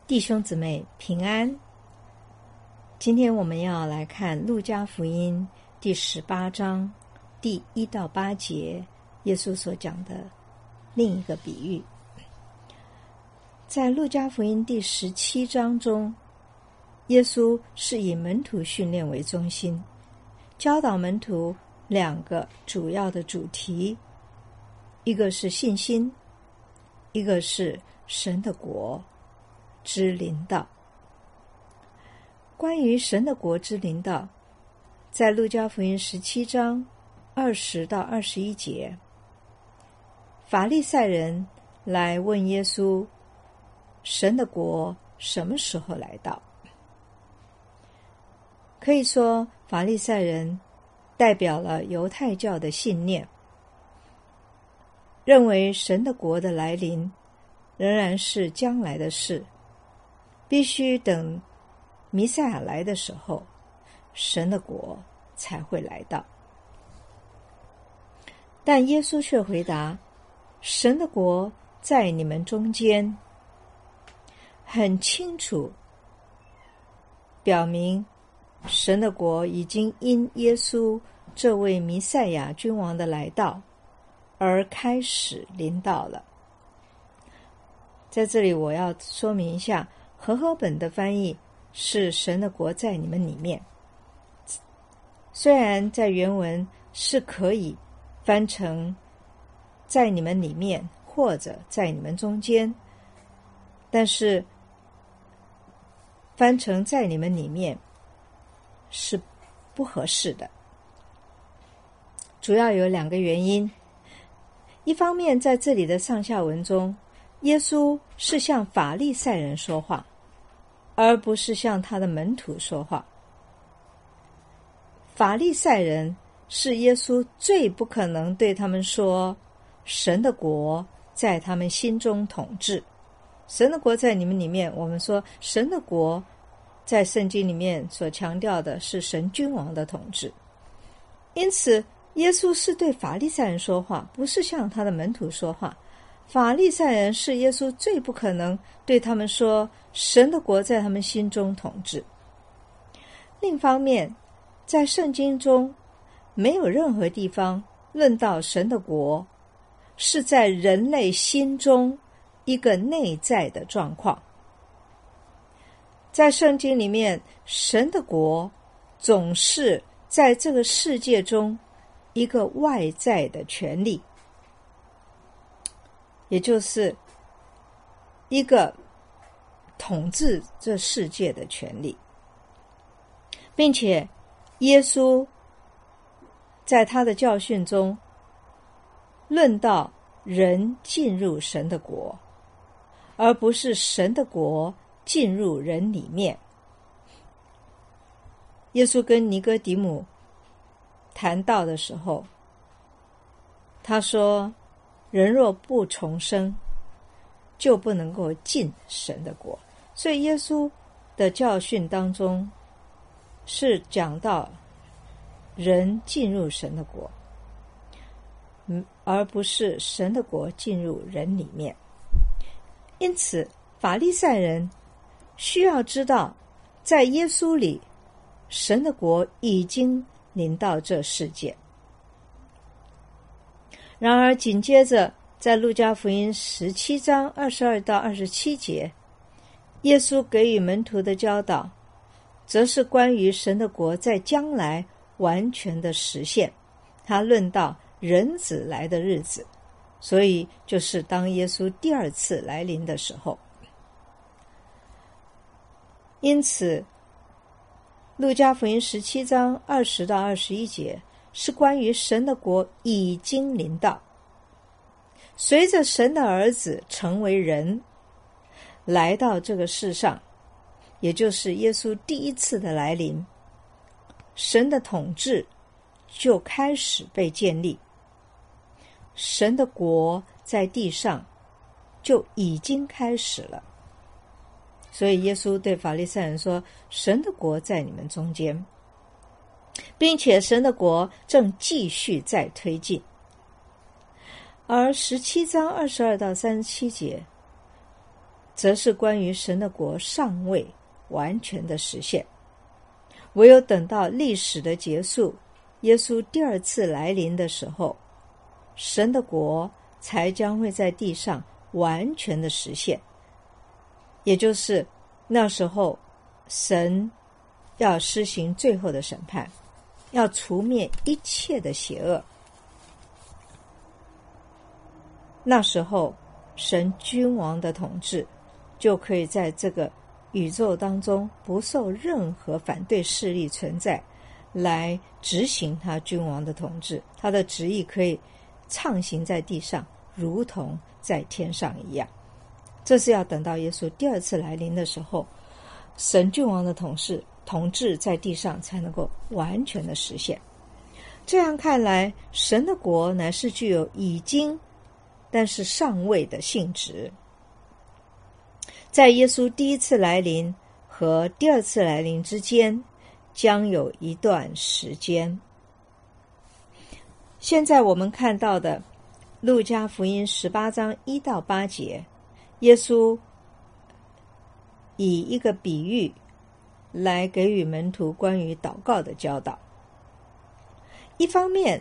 弟兄姊妹平安。今天我们要来看路加福音第18章第1到8节，耶稣所讲的另一个比喻。在路加福音第17章中，耶稣是以门徒训练为中心，教导门徒两个主要的主题，一个是信心，一个是神的国之临到。关于神的国之临到，在路加福音17章20到21节，法利赛人来问耶稣，神的国什么时候来到？可以说，法利赛人代表了犹太教的信念，认为神的国的来临仍然是将来的事，必须等弥赛亚来的时候，神的国才会来到。但耶稣却回答，神的国在你们中间，很清楚表明神的国已经因耶稣这位弥赛亚君王的来到而开始临到了。在这里我要说明一下，和合本的翻译是神的国在你们里面，虽然在原文是可以翻成在你们里面或者在你们中间，但是翻成在你们里面是不合适的，主要有两个原因。一方面，在这里的上下文中，耶稣是向法利赛人说话，而不是向他的门徒说话。法利赛人是耶稣最不可能对他们说神的国在他们心中统治。神的国在你们里面，我们说神的国在圣经里面所强调的是神君王的统治。因此耶稣是对法利赛人说话，不是向他的门徒说话。法利赛人是耶稣最不可能对他们说神的国在他们心中统治。另一方面，在圣经中没有任何地方论到神的国是在人类心中一个内在的状况。在圣经里面，神的国总是在这个世界中一个外在的权利，也就是一个统治这世界的权利，并且耶稣在他的教训中论到人进入神的国，而不是神的国进入人里面。耶稣跟尼哥底母谈到的时候，他说，人若不重生，就不能够进神的国。所以耶稣的教训当中是讲到人进入神的国，而不是神的国进入人里面。因此法利赛人需要知道，在耶稣里，神的国已经临到这世界。然而紧接着在路加福音17章22到27节，耶稣给予门徒的教导则是关于神的国在将来完全的实现。他论到人子来的日子，所以就是当耶稣第二次来临的时候。因此路加福音17章20到21节是关于神的国已经临到，随着神的儿子成为人来到这个世上，也就是耶稣第一次的来临，神的统治就开始被建立，神的国在地上就已经开始了。所以耶稣对法利赛人说，神的国在你们中间，并且神的国正继续在推进。而17章22到37节则是关于神的国尚未完全的实现。唯有等到历史的结束，耶稣第二次来临的时候，神的国才将会在地上完全的实现。也就是那时候，神要施行最后的审判，要除灭一切的邪恶。那时候，神君王的统治就可以在这个宇宙当中不受任何反对势力存在，来执行他君王的统治，他的旨意可以畅行在地上，如同在天上一样。这是要等到耶稣第二次来临的时候，神君王的统治在地上才能够完全的实现。这样看来，神的国乃是具有已经但是尚未的性质。在耶稣第一次来临和第二次来临之间，将有一段时间。现在我们看到的路加福音18章1到8节，耶稣以一个比喻来给予门徒关于祷告的教导。一方面，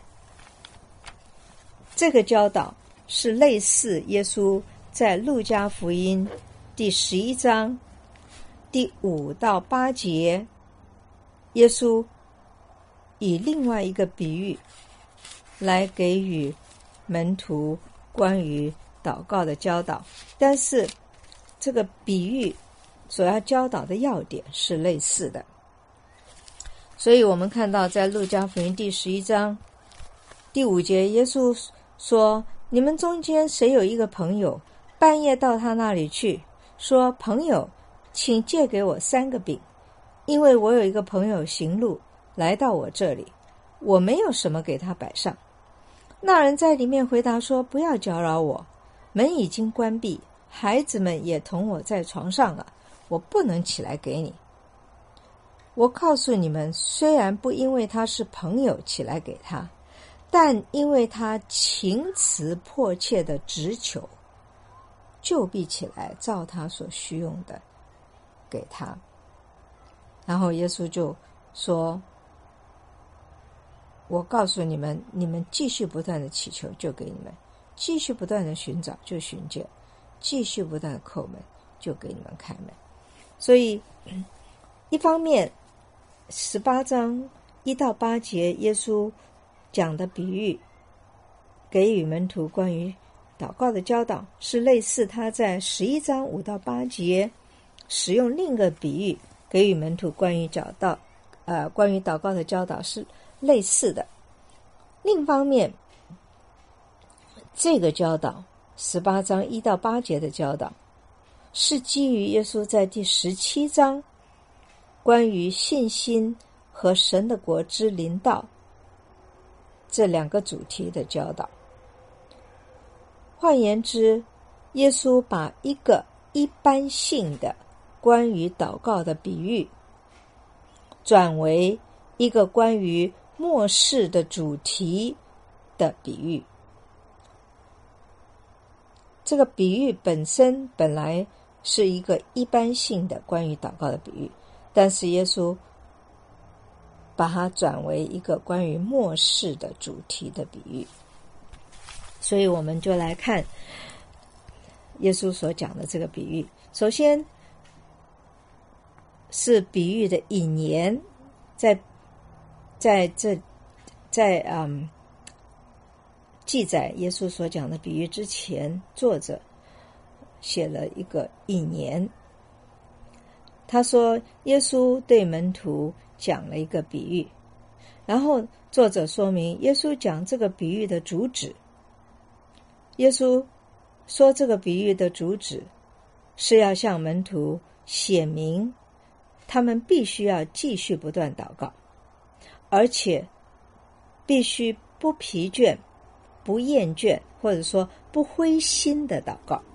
这个教导是类似耶稣在路加福音第11章第5到8节，耶稣以另外一个比喻来给予门徒关于祷告的教导，但是这个比喻所要教导的要点是类似的。所以我们看到在路加福音第11章第5节，耶稣说，你们中间谁有一个朋友，半夜到他那里去，说，朋友，请借给我3个饼，因为我有一个朋友行路来到我这里，我没有什么给他摆上。那人在里面回答说，不要搅扰我，门已经关闭，孩子们也同我在床上了，我不能起来给你。我告诉你们，虽然不因为他是朋友起来给他，但因为他情辞迫切的直求，就必起来照他所需用的给他。然后耶稣就说，我告诉你们，你们继续不断的祈求，就给你们；继续不断的寻找，就寻见；继续不断的叩门，就给你们开门。所以一方面18章1到8节耶稣讲的比喻给予门徒关于祷告的教导，是类似他在11章5到8节使用另一个比喻给予门徒关于祷告的教导是类似的。另一方面，这个教导18章1到8节的教导是基于耶稣在第17章关于信心和神的国之临到这2个主题的教导。换言之，耶稣把一个一般性的关于祷告的比喻转为一个关于末世的主题的比喻。这个比喻本身本来是一个一般性的关于祷告的比喻，但是耶稣把它转为一个关于末世的主题的比喻。所以我们就来看耶稣所讲的这个比喻。首先是比喻的引言，在记载耶稣所讲的比喻之前，作者写了一个引言。他说耶稣对门徒讲了一个比喻，然后作者说明耶稣讲这个比喻的主旨。耶稣说这个比喻的主旨是要向门徒写明他们必须要继续不断祷告，而且必须不疲倦、不厌倦，或者说不灰心的祷告。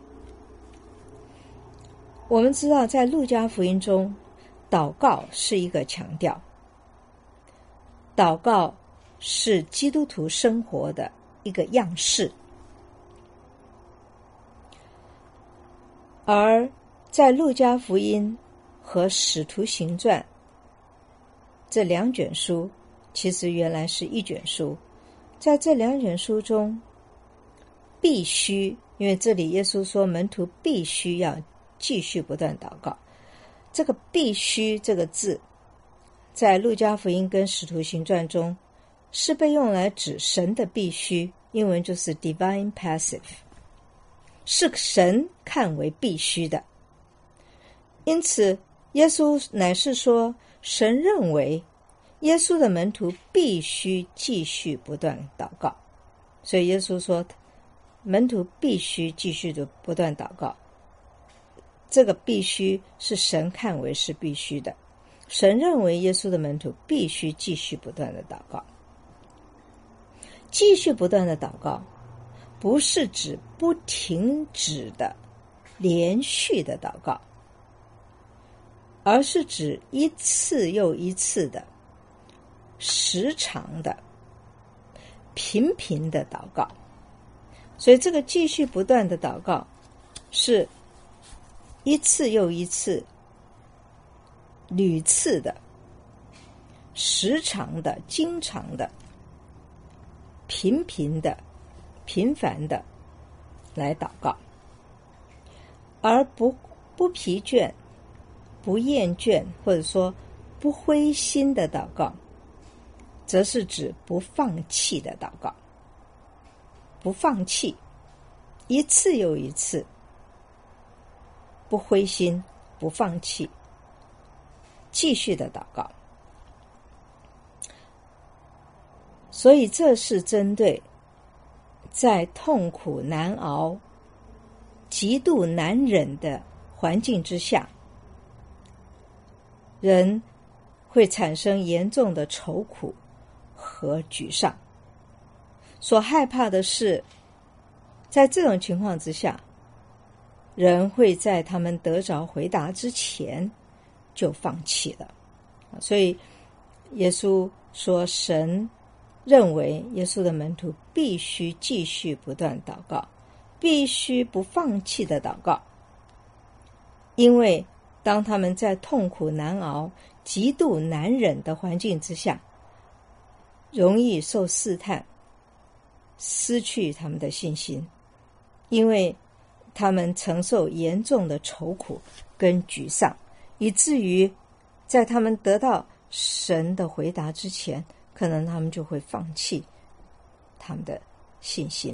我们知道在路加福音中，祷告是一个强调，祷告是基督徒生活的一个样式，而在路加福音和使徒行传这2卷书，其实原来是1卷书，在这2卷书中，必须，因为这里耶稣说门徒必须要继续不断祷告，这个必须这个字在路加福音跟使徒行传中是被用来指神的必须，英文就是 divine passive， 是神看为必须的。因此耶稣乃是说神认为耶稣的门徒必须继续不断祷告，所以耶稣说门徒必须继续的不断祷告，这个必须是神看为是必须的，神认为耶稣的门徒必须继续不断的祷告。继续不断的祷告不是指不停止的连续的祷告，而是指一次又一次的时常的频频的祷告。所以这个继续不断的祷告是一次又一次屡次的时常的经常的频频的频繁的来祷告，而不疲倦不厌倦或者说不灰心的祷告，则是指不放弃的祷告。不放弃，一次又一次，不灰心不放弃，继续的祷告。所以这是针对在痛苦难熬极度难忍的环境之下，人会产生严重的愁苦和沮丧。所害怕的是，在这种情况之下，人会在他们得着回答之前就放弃了。所以耶稣说，神认为耶稣的门徒必须继续不断祷告，必须不放弃的祷告，因为当他们在痛苦难熬极度难忍的环境之下，容易受试探，失去他们的信心，因为他们承受严重的愁苦跟沮丧，以至于在他们得到神的回答之前，可能他们就会放弃他们的信心。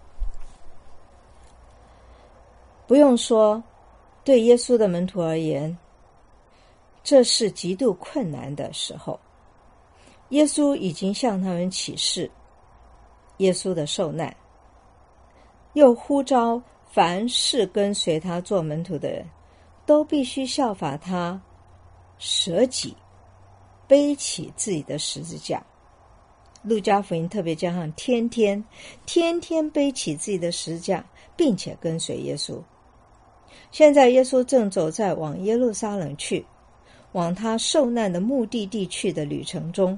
不用说，对耶稣的门徒而言，这是极度困难的时候。耶稣已经向他们启示耶稣的受难，又呼召凡是跟随他做门徒的人都必须效法他，舍己，背起自己的十字架。路加福音特别加上天天背起自己的十字架，并且跟随耶稣。现在耶稣正走在往耶路撒冷去，往他受难的目的地去的旅程中，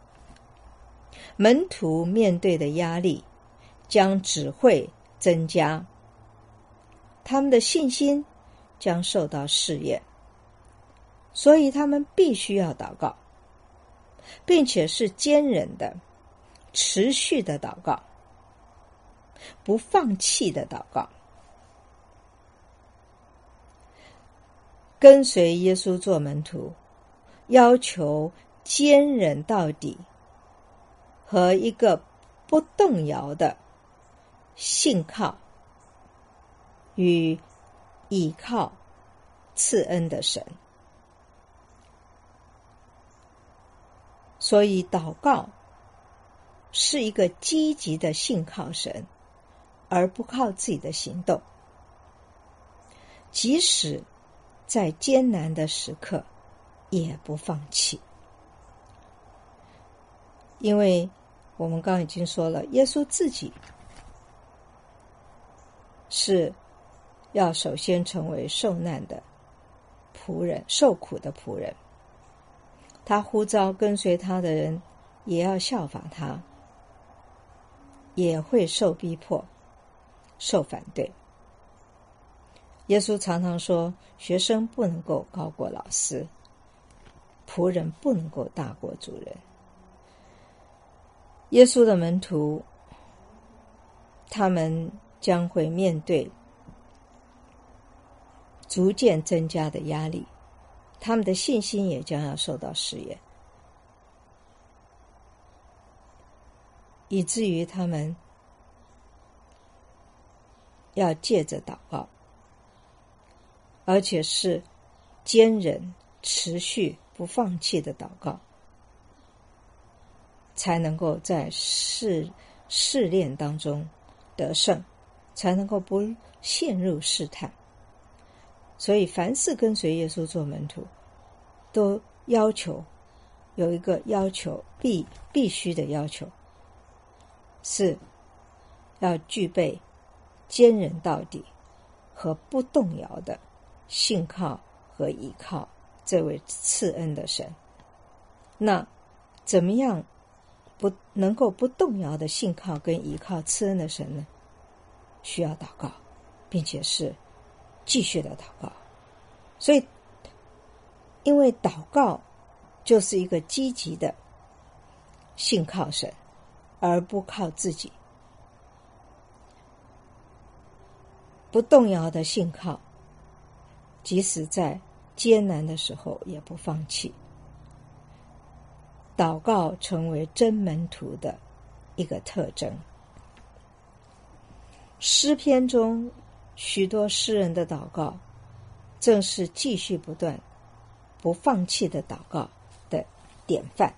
门徒面对的压力将只会增加，他们的信心将受到试验，所以他们必须要祷告，并且是坚忍的、持续的祷告，不放弃的祷告。跟随耶稣做门徒，要求坚忍到底和一个不动摇的信靠与倚靠赐恩的神。所以祷告是一个积极的信靠神，而不靠自己的行动，即使在艰难的时刻也不放弃。因为我们刚刚已经说了，耶稣自己是要首先成为受难的仆人，受苦的仆人。他呼召跟随他的人也要效法他，也会受逼迫，受反对。 耶稣常常说，学生不能够高过老师，仆人不能够大过主人。耶稣的门徒，他们将会面对逐渐增加的压力，他们的信心也将要受到试验，以至于他们要借着祷告，而且是坚忍、持续、不放弃的祷告，才能够在试炼当中得胜，才能够不陷入试探。所以凡是跟随耶稣做门徒，都要求有一个要求，必须的要求，是要具备坚忍到底和不动摇的信靠和依靠这位赐恩的神。那怎么样不能够不动摇的信靠跟依靠赐恩的神呢？需要祷告，并且是继续的祷告。所以因为祷告就是一个积极的信靠神，而不靠自己，不动摇的信靠，即使在艰难的时候也不放弃。祷告成为真门徒的一个特征。诗篇中许多诗人的祷告，正是继续不断、不放弃的祷告的典范。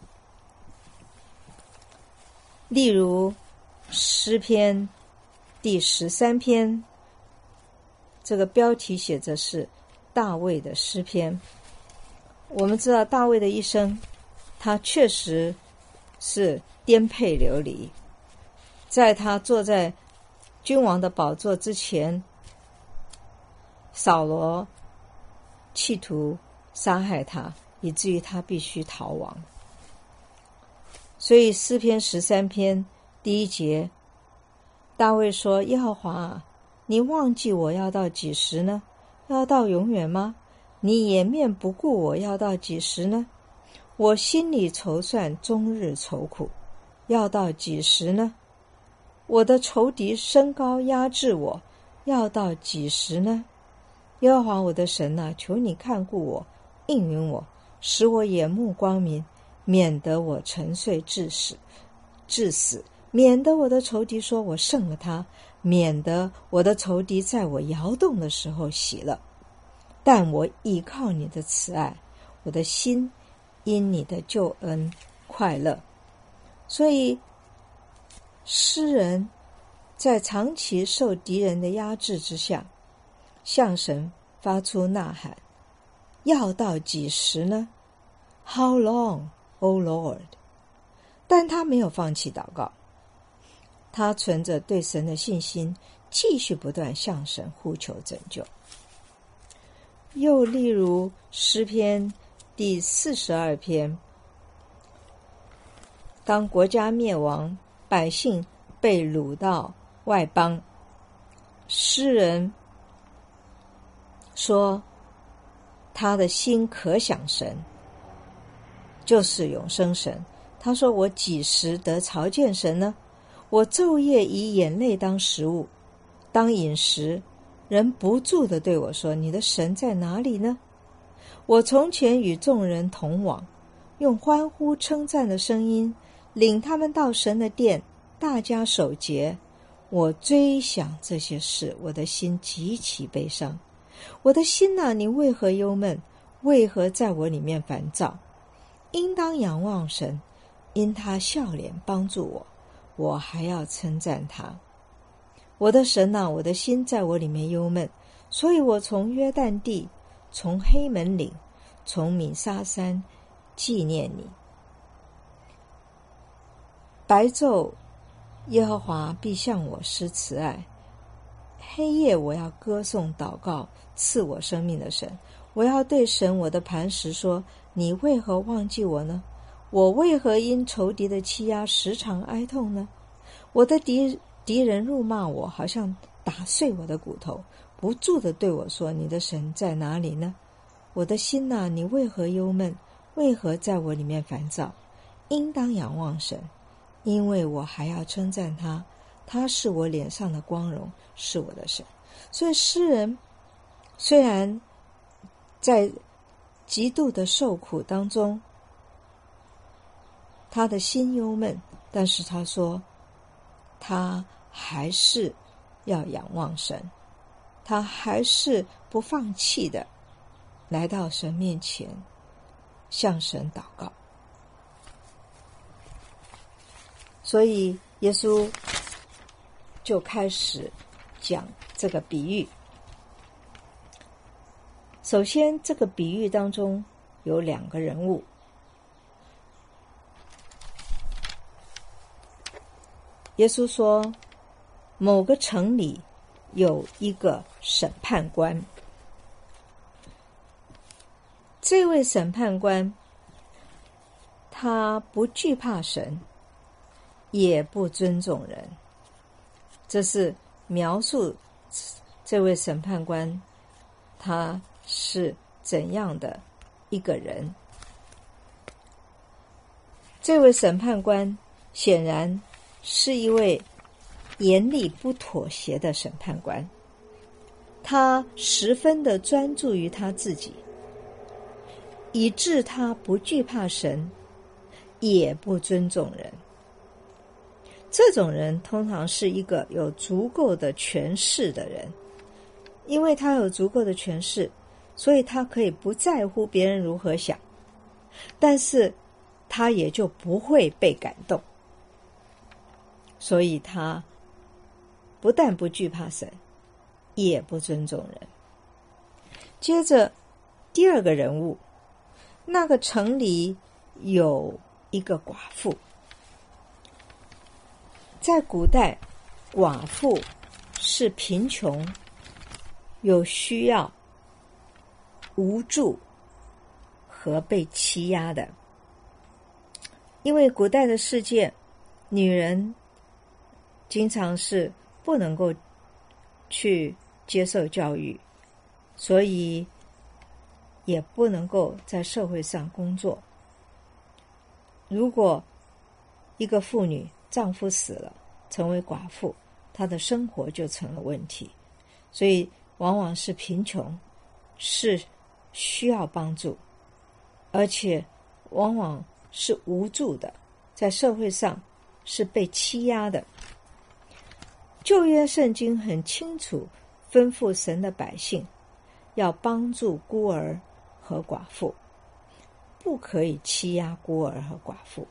例如诗篇第13篇，这个标题写着是大卫的诗篇。我们知道大卫的一生，他确实是颠沛流离。在他坐在君王的宝座之前，扫罗企图杀害他，以至于他必须逃亡。所以诗篇13篇第1节，大卫说，耶和华啊，你忘记我要到几时呢？要到永远吗？你掩面不顾我要到几时呢？我心里筹算，终日愁苦，要到几时呢？我的仇敌升高压制我，要到几时呢？耶和华我的神啊，求你看顾我，应允我，使我眼目光明，免得我沉睡致死，免得我的仇敌说我胜了他，免得我的仇敌在我摇动的时候喜乐。但我倚靠你的慈爱，我的心因你的救恩快乐。所以诗人在长期受敌人的压制之下，向神发出呐喊，要到几时呢？ How long, O Lord？ 但他没有放弃祷告，他存着对神的信心，继续不断向神呼求拯救。又例如诗篇第42篇，当国家灭亡，百姓被掳到外邦，诗人说他的心可想神，就是永生神。他说，我几时得朝见神呢？我昼夜以眼泪当食物，当饮食，人不住地对我说，你的神在哪里呢？我从前与众人同往，用欢呼称赞的声音领他们到神的殿，大家守节。我追想这些事，我的心极其悲伤。我的心啊，你为何忧闷？为何在我里面烦躁？应当仰望神，因他笑脸帮助我，我还要称赞他。我的神啊，我的心在我里面忧闷，所以我从约旦地，从黑门岭，从米沙山纪念你。白昼耶和华必向我施慈爱，黑夜我要歌颂祷告赐我生命的神。我要对神我的磐石说，你为何忘记我呢？我为何因仇敌的欺压时常哀痛呢？我的敌人辱骂我，好像打碎我的骨头， 不住地对我说：你的神在哪里呢？我的心哪，你为何忧闷？为何在我里面烦躁？应当仰望神，因为我还要称赞他，他是我脸上的光荣，是我的神。所以诗人虽然在极度的受苦当中，他的心忧闷，但是他说他还是要仰望神，他还是不放弃的来到神面前向神祷告。所以耶稣就开始讲这个比喻。首先，这个比喻当中有两个人物。耶稣说，某个城里有一个审判官，这位审判官他不惧怕神，也不尊重人。这是描述这位审判官他是怎样的一个人。这位审判官显然是一位严厉不妥协的审判官，他十分的专注于他自己，以致他不惧怕神，也不尊重人。这种人通常是一个有足够的权势的人，因为他有足够的权势，所以他可以不在乎别人如何想，但是他也就不会被感动。所以他不但不惧怕神，也不尊重人。接着第二个人物，那个城里有一个寡妇。在古代，寡妇是贫穷、有需要、无助和被欺压的。因为古代的世界，女人经常是不能够去接受教育，所以也不能够在社会上工作。如果一个妇女丈夫死了，成为寡妇，她的生活就成了问题。所以往往是贫穷，是需要帮助，而且往往是无助的，在社会上是被欺压的。旧约圣经很清楚吩咐神的百姓要帮助孤儿和寡妇，不可以欺压孤儿和寡妇。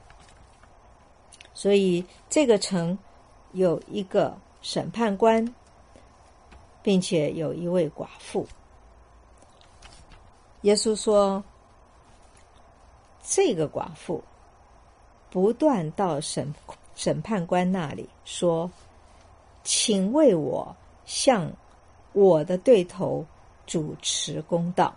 所以这个城有一个审判官，并且有一位寡妇。耶稣说，这个寡妇不断到审判官那里说，请为我向我的对头主持公道。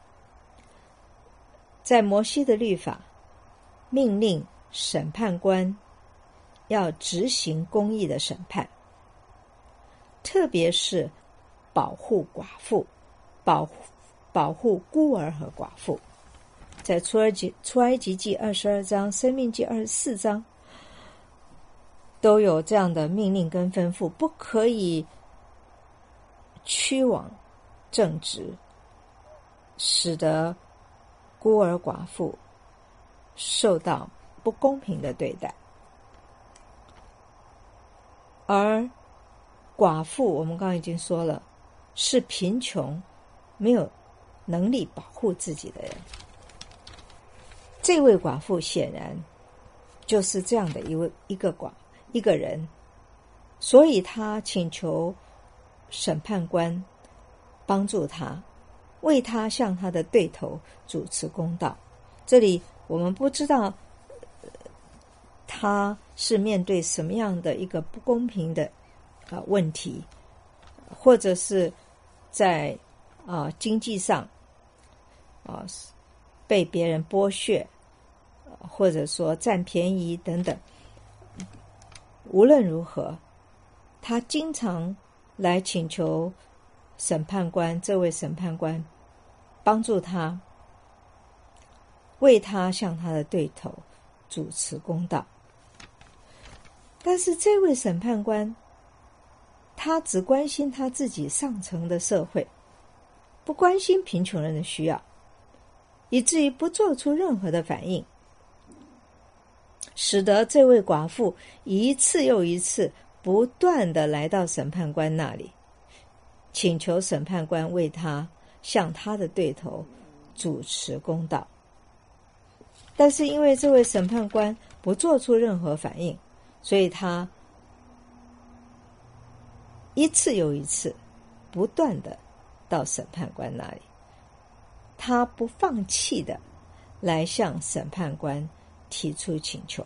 在摩西的律法命令审判官要执行公义的审判，特别是保护寡妇，保护孤儿和寡妇。在出埃及记22章、申命记24章都有这样的命令跟吩咐，不可以屈枉正直，使得孤儿寡妇受到不公平的对待。而寡妇我们刚刚已经说了，是贫穷没有能力保护自己的人。这位寡妇显然就是这样的一个人，所以他请求审判官帮助他，为他向他的对头主持公道。这里我们不知道他是面对什么样的一个不公平的问题，或者是在经济上被别人剥削，或者说占便宜等等。无论如何，他经常来请求这位审判官帮助他，为他向他的对头主持公道。但是这位审判官，他只关心他自己上层的社会，不关心贫穷人的需要，以至于不做出任何的反应，使得这位寡妇一次又一次不断地来到审判官那里，请求审判官为他向他的对头主持公道。但是因为这位审判官不做出任何反应，所以他一次又一次不断的到审判官那里，他不放弃的来向审判官提出请求。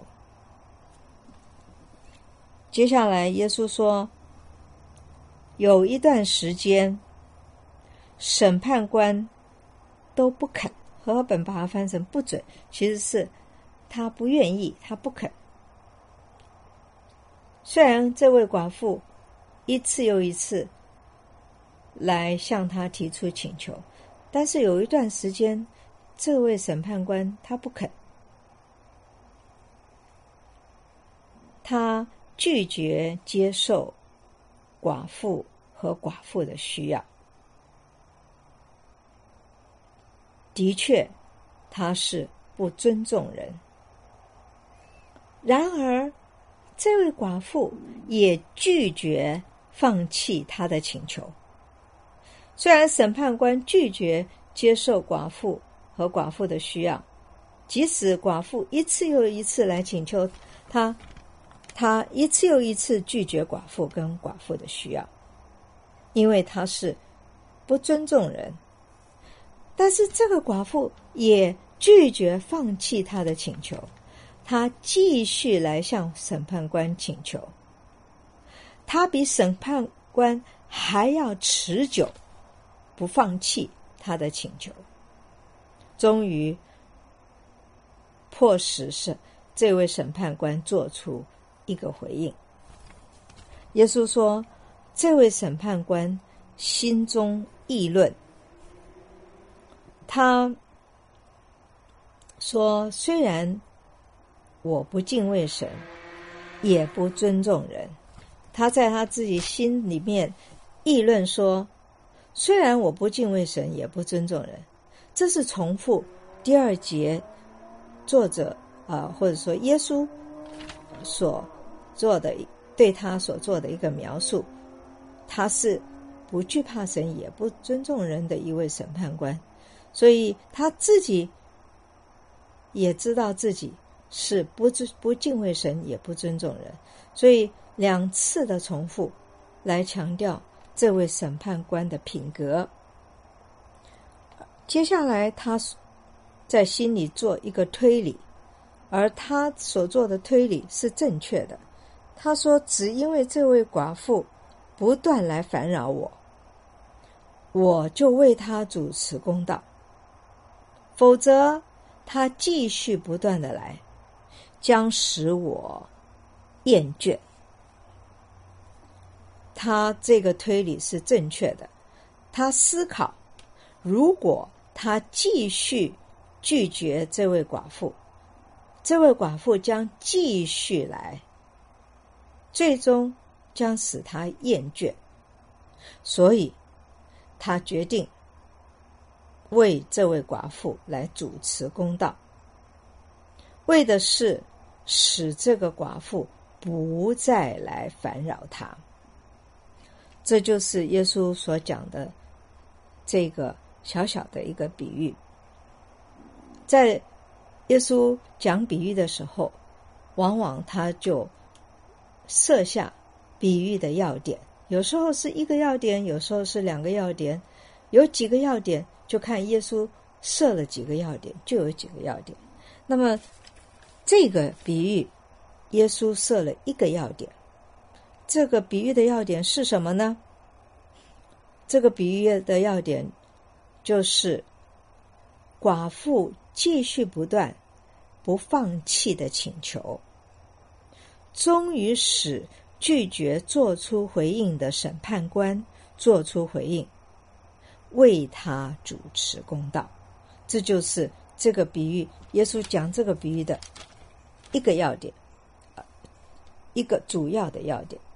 接下来耶稣说，有一段时间审判官都不肯，和合本把它翻成不准，其实是他不愿意，他不肯。虽然这位寡妇一次又一次来向他提出请求，但是有一段时间这位审判官他不肯，他拒绝接受寡妇和寡妇的需要。的确，他是不尊重人。然而这位寡妇也拒绝放弃他的请求。虽然审判官拒绝接受寡妇和寡妇的需要，即使寡妇一次又一次来请求他一次又一次拒绝寡妇跟寡妇的需要，因为他是不尊重人。但是这个寡妇也拒绝放弃他的请求，他继续来向审判官请求，他比审判官还要持久，不放弃他的请求。终于迫使这位审判官做出一个回应。耶稣说，这位审判官心中议论，他说，虽然我不敬畏神，也不尊重人。他在他自己心里面议论说，虽然我不敬畏神，也不尊重人。这是重复第2节作者或者说耶稣所做的，对他所做的一个描述。他是不惧怕神也不尊重人的一位审判官，所以他自己也知道自己是不敬畏神也不尊重人，所以2次的重复来强调这位审判官的品格。接下来他在心里做一个推理，而他所做的推理是正确的。他说，只因为这位寡妇不断来烦扰我，我就为他主持公道，否则他继续不断的来，将使我厌倦。他这个推理是正确的。他思考，如果他继续拒绝这位寡妇，这位寡妇将继续来，最终将使他厌倦。所以他决定为这位寡妇来主持公道，为的是使这个寡妇不再来烦扰他。这就是耶稣所讲的这个小小的一个比喻。在耶稣讲比喻的时候，往往他就设下比喻的要点，有时候是1个要点，有时候是2个要点，有几个要点就看耶稣设了几个要点，就有几个要点。那么这个比喻耶稣设了1个要点，这个比喻的要点是什么呢？这个比喻的要点就是寡妇继续不断不放弃的请求，终于使拒绝做出回应的审判官做出回应， 为他主持公道。这就是这个比喻，耶稣讲这个比喻的一个要点，一个主要的要点。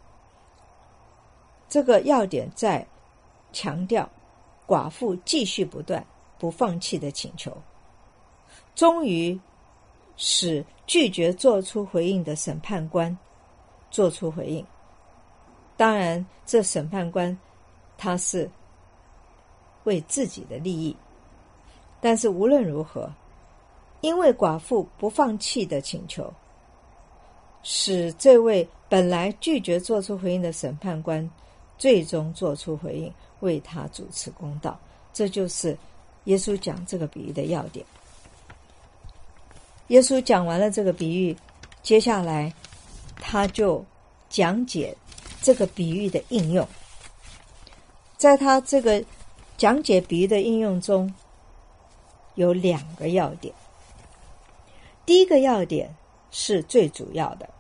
这个要点在强调寡妇继续不断不放弃的请求，终于使拒绝做出回应的审判官做出回应。当然这审判官他是为自己的利益，但是无论如何，因为寡妇不放弃的请求，使这位本来拒绝做出回应的审判官最终做出回应，为他主持公道。这就是耶稣讲这个比喻的要点。耶稣讲完了这个比喻，接下来他就讲解这个比喻的应用。在他这个讲解比喻的应用中，有两个要点。第一个要点是最主要的，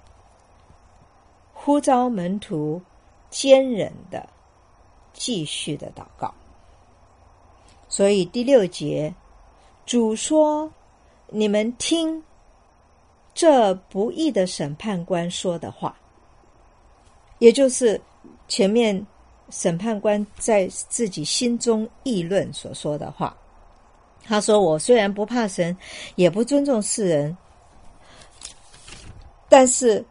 呼召门徒坚忍的继续的祷告。所以第6节，主说：你们听这不义的审判官说的话，也就是前面审判官在自己心中议论所说的话。他说：我虽然不怕神，也不尊重世人，但是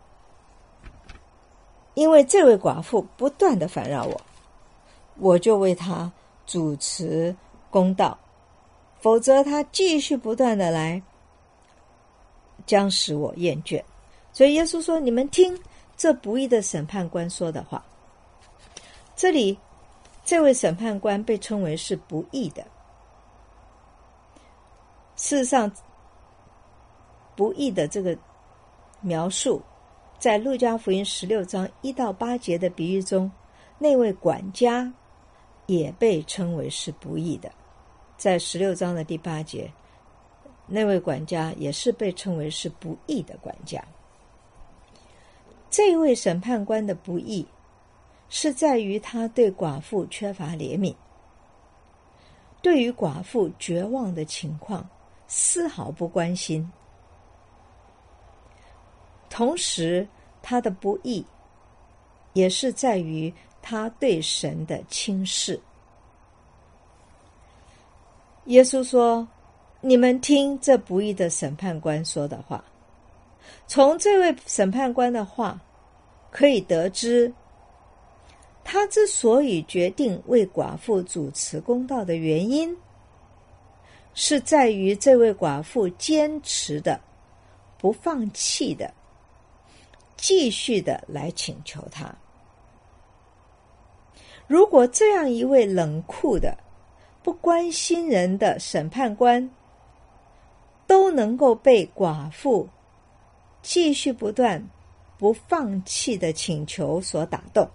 因为这位寡妇不断的烦扰我，我就为他主持公道，否则他继续不断的来，将使我厌倦。所以耶稣说：你们听这不义的审判官说的话。这里这位审判官被称为是不义的。事实上，不义的这个描述在路加福音16章1到8节的比喻中，那位管家也被称为是不义的。在16章的第8节，那位管家也是被称为是不义的管家。这位审判官的不义是在于他对寡妇缺乏怜悯，对于寡妇绝望的情况丝毫不关心。同时他的不义也是在于他对神的轻视。耶稣说：你们听这不义的审判官说的话。从这位审判官的话可以得知，他之所以决定为寡妇主持公道的原因，是在于这位寡妇坚持的、不放弃的、继续的来请求他。如果这样一位冷酷的、不关心人的审判官都能够被寡妇继续不断、不放弃的请求所打动，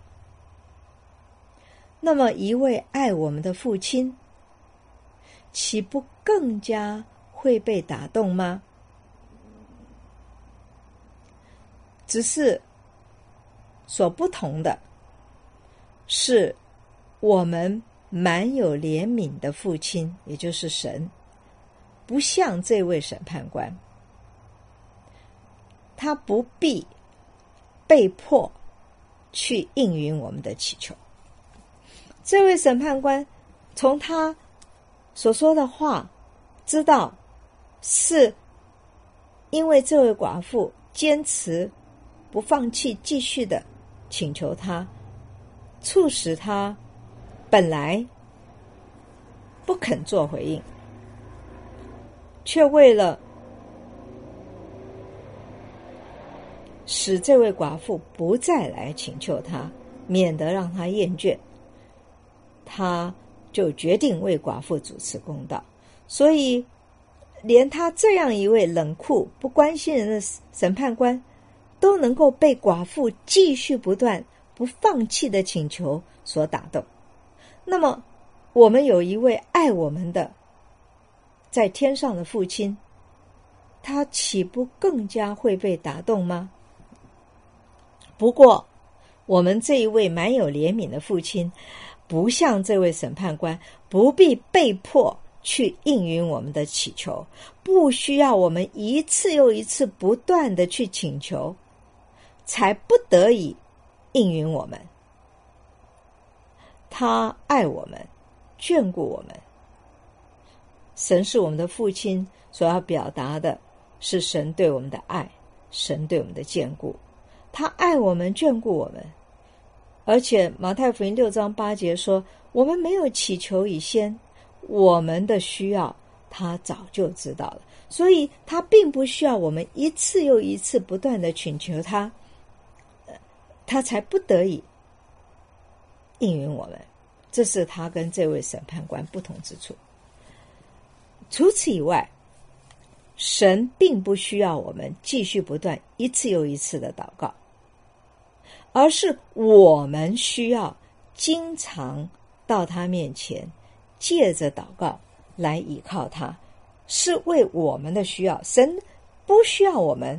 那么一位爱我们的父亲岂不更加会被打动吗？只是所不同的是，我们满有怜悯的父亲，也就是神，不像这位审判官，他不必被迫去应允我们的祈求。这位审判官从他所说的话知道，是因为这位寡妇坚持不放弃，继续的请求他，促使他本来不肯做回应，却为了使这位寡妇不再来请求他，免得让他厌倦，他就决定为寡妇主持公道。所以连他这样一位冷酷不关心人的审判官都能够被寡妇继续不断不放弃的请求所打动。那么我们有一位爱我们的在天上的父亲，他岂不更加会被打动吗？不过我们这一位满有怜悯的父亲，不像这位审判官，不必被迫去应允我们的祈求，不需要我们一次又一次不断的去请求，才不得已应允我们。他爱我们，眷顾我们。神是我们的父亲，所要表达的是神对我们的爱，神对我们的眷顾。他爱我们，眷顾我们。而且马太福音6章8节说，我们没有祈求以先，我们的需要他早就知道了，所以他并不需要我们一次又一次不断的请求他，他才不得已应允我们。这是他跟这位审判官不同之处。除此以外，神并不需要我们继续不断一次又一次的祷告，而是我们需要经常到他面前，借着祷告来依靠他，是为我们的需要。神不需要我们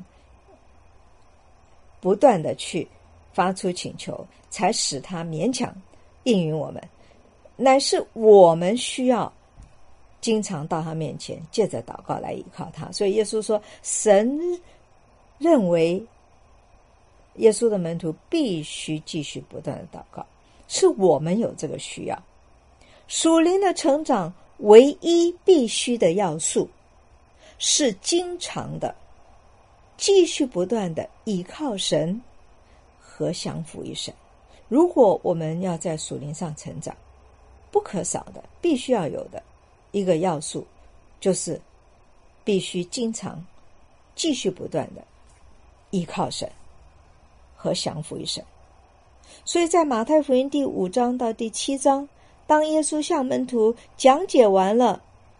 不断的去发出请求，才使他勉强应允我们，乃是我们需要经常到他面前，借着祷告来依靠他。所以耶稣说，神认为耶稣的门徒必须继续不断的祷告，是我们有这个需要。属灵的成长唯一必须的要素是经常的继续不断的依靠神和降服于神。如果我们要在属灵上成长，不可少的必须要有的一个要素，就是必须经常继续不断的依靠神和降服于神。所以在马太福音第5章到第7章，当耶稣向门徒讲解完了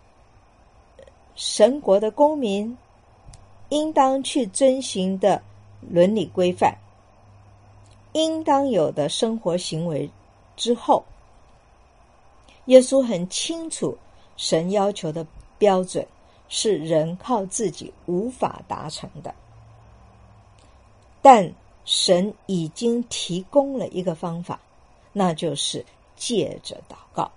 神国的公民应当去遵行的伦理规范，应当有的生活行为之后，耶稣很清楚神要求的标准是人靠自己无法达成的，但神已经提供了一个方法，那就是借着祷告。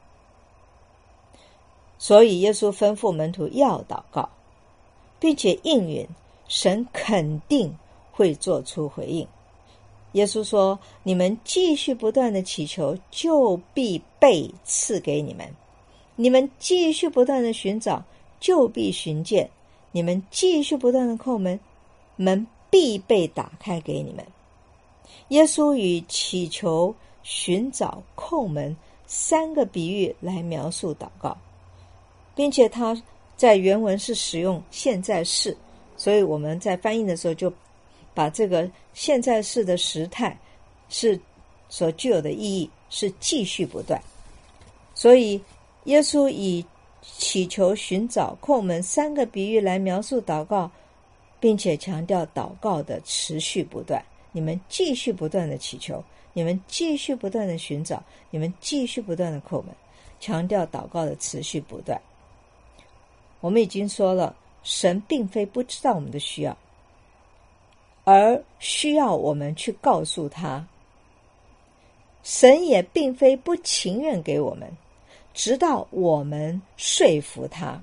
所以耶稣吩咐门徒要祷告，并且应允，神肯定会做出回应。耶稣说，你们继续不断的祈求，就必被赐给你们；你们继续不断的寻找，就必寻见；你们继续不断的叩门，门必被打开给你们。耶稣以祈求、寻找、叩门3个比喻来描述祷告，并且他在原文是使用现在式，所以我们在翻译的时候就把这个现在式的时态是所具有的意义是继续不断。所以耶稣以祈求、寻找、叩门3个比喻来描述祷告，并且强调祷告的持续不断。你们继续不断的祈求，你们继续不断的寻找，你们继续不断的叩门，强调祷告的持续不断。我们已经说了，神并非不知道我们的需要，而需要我们去告诉他。神也并非不情愿给我们，直到我们说服他。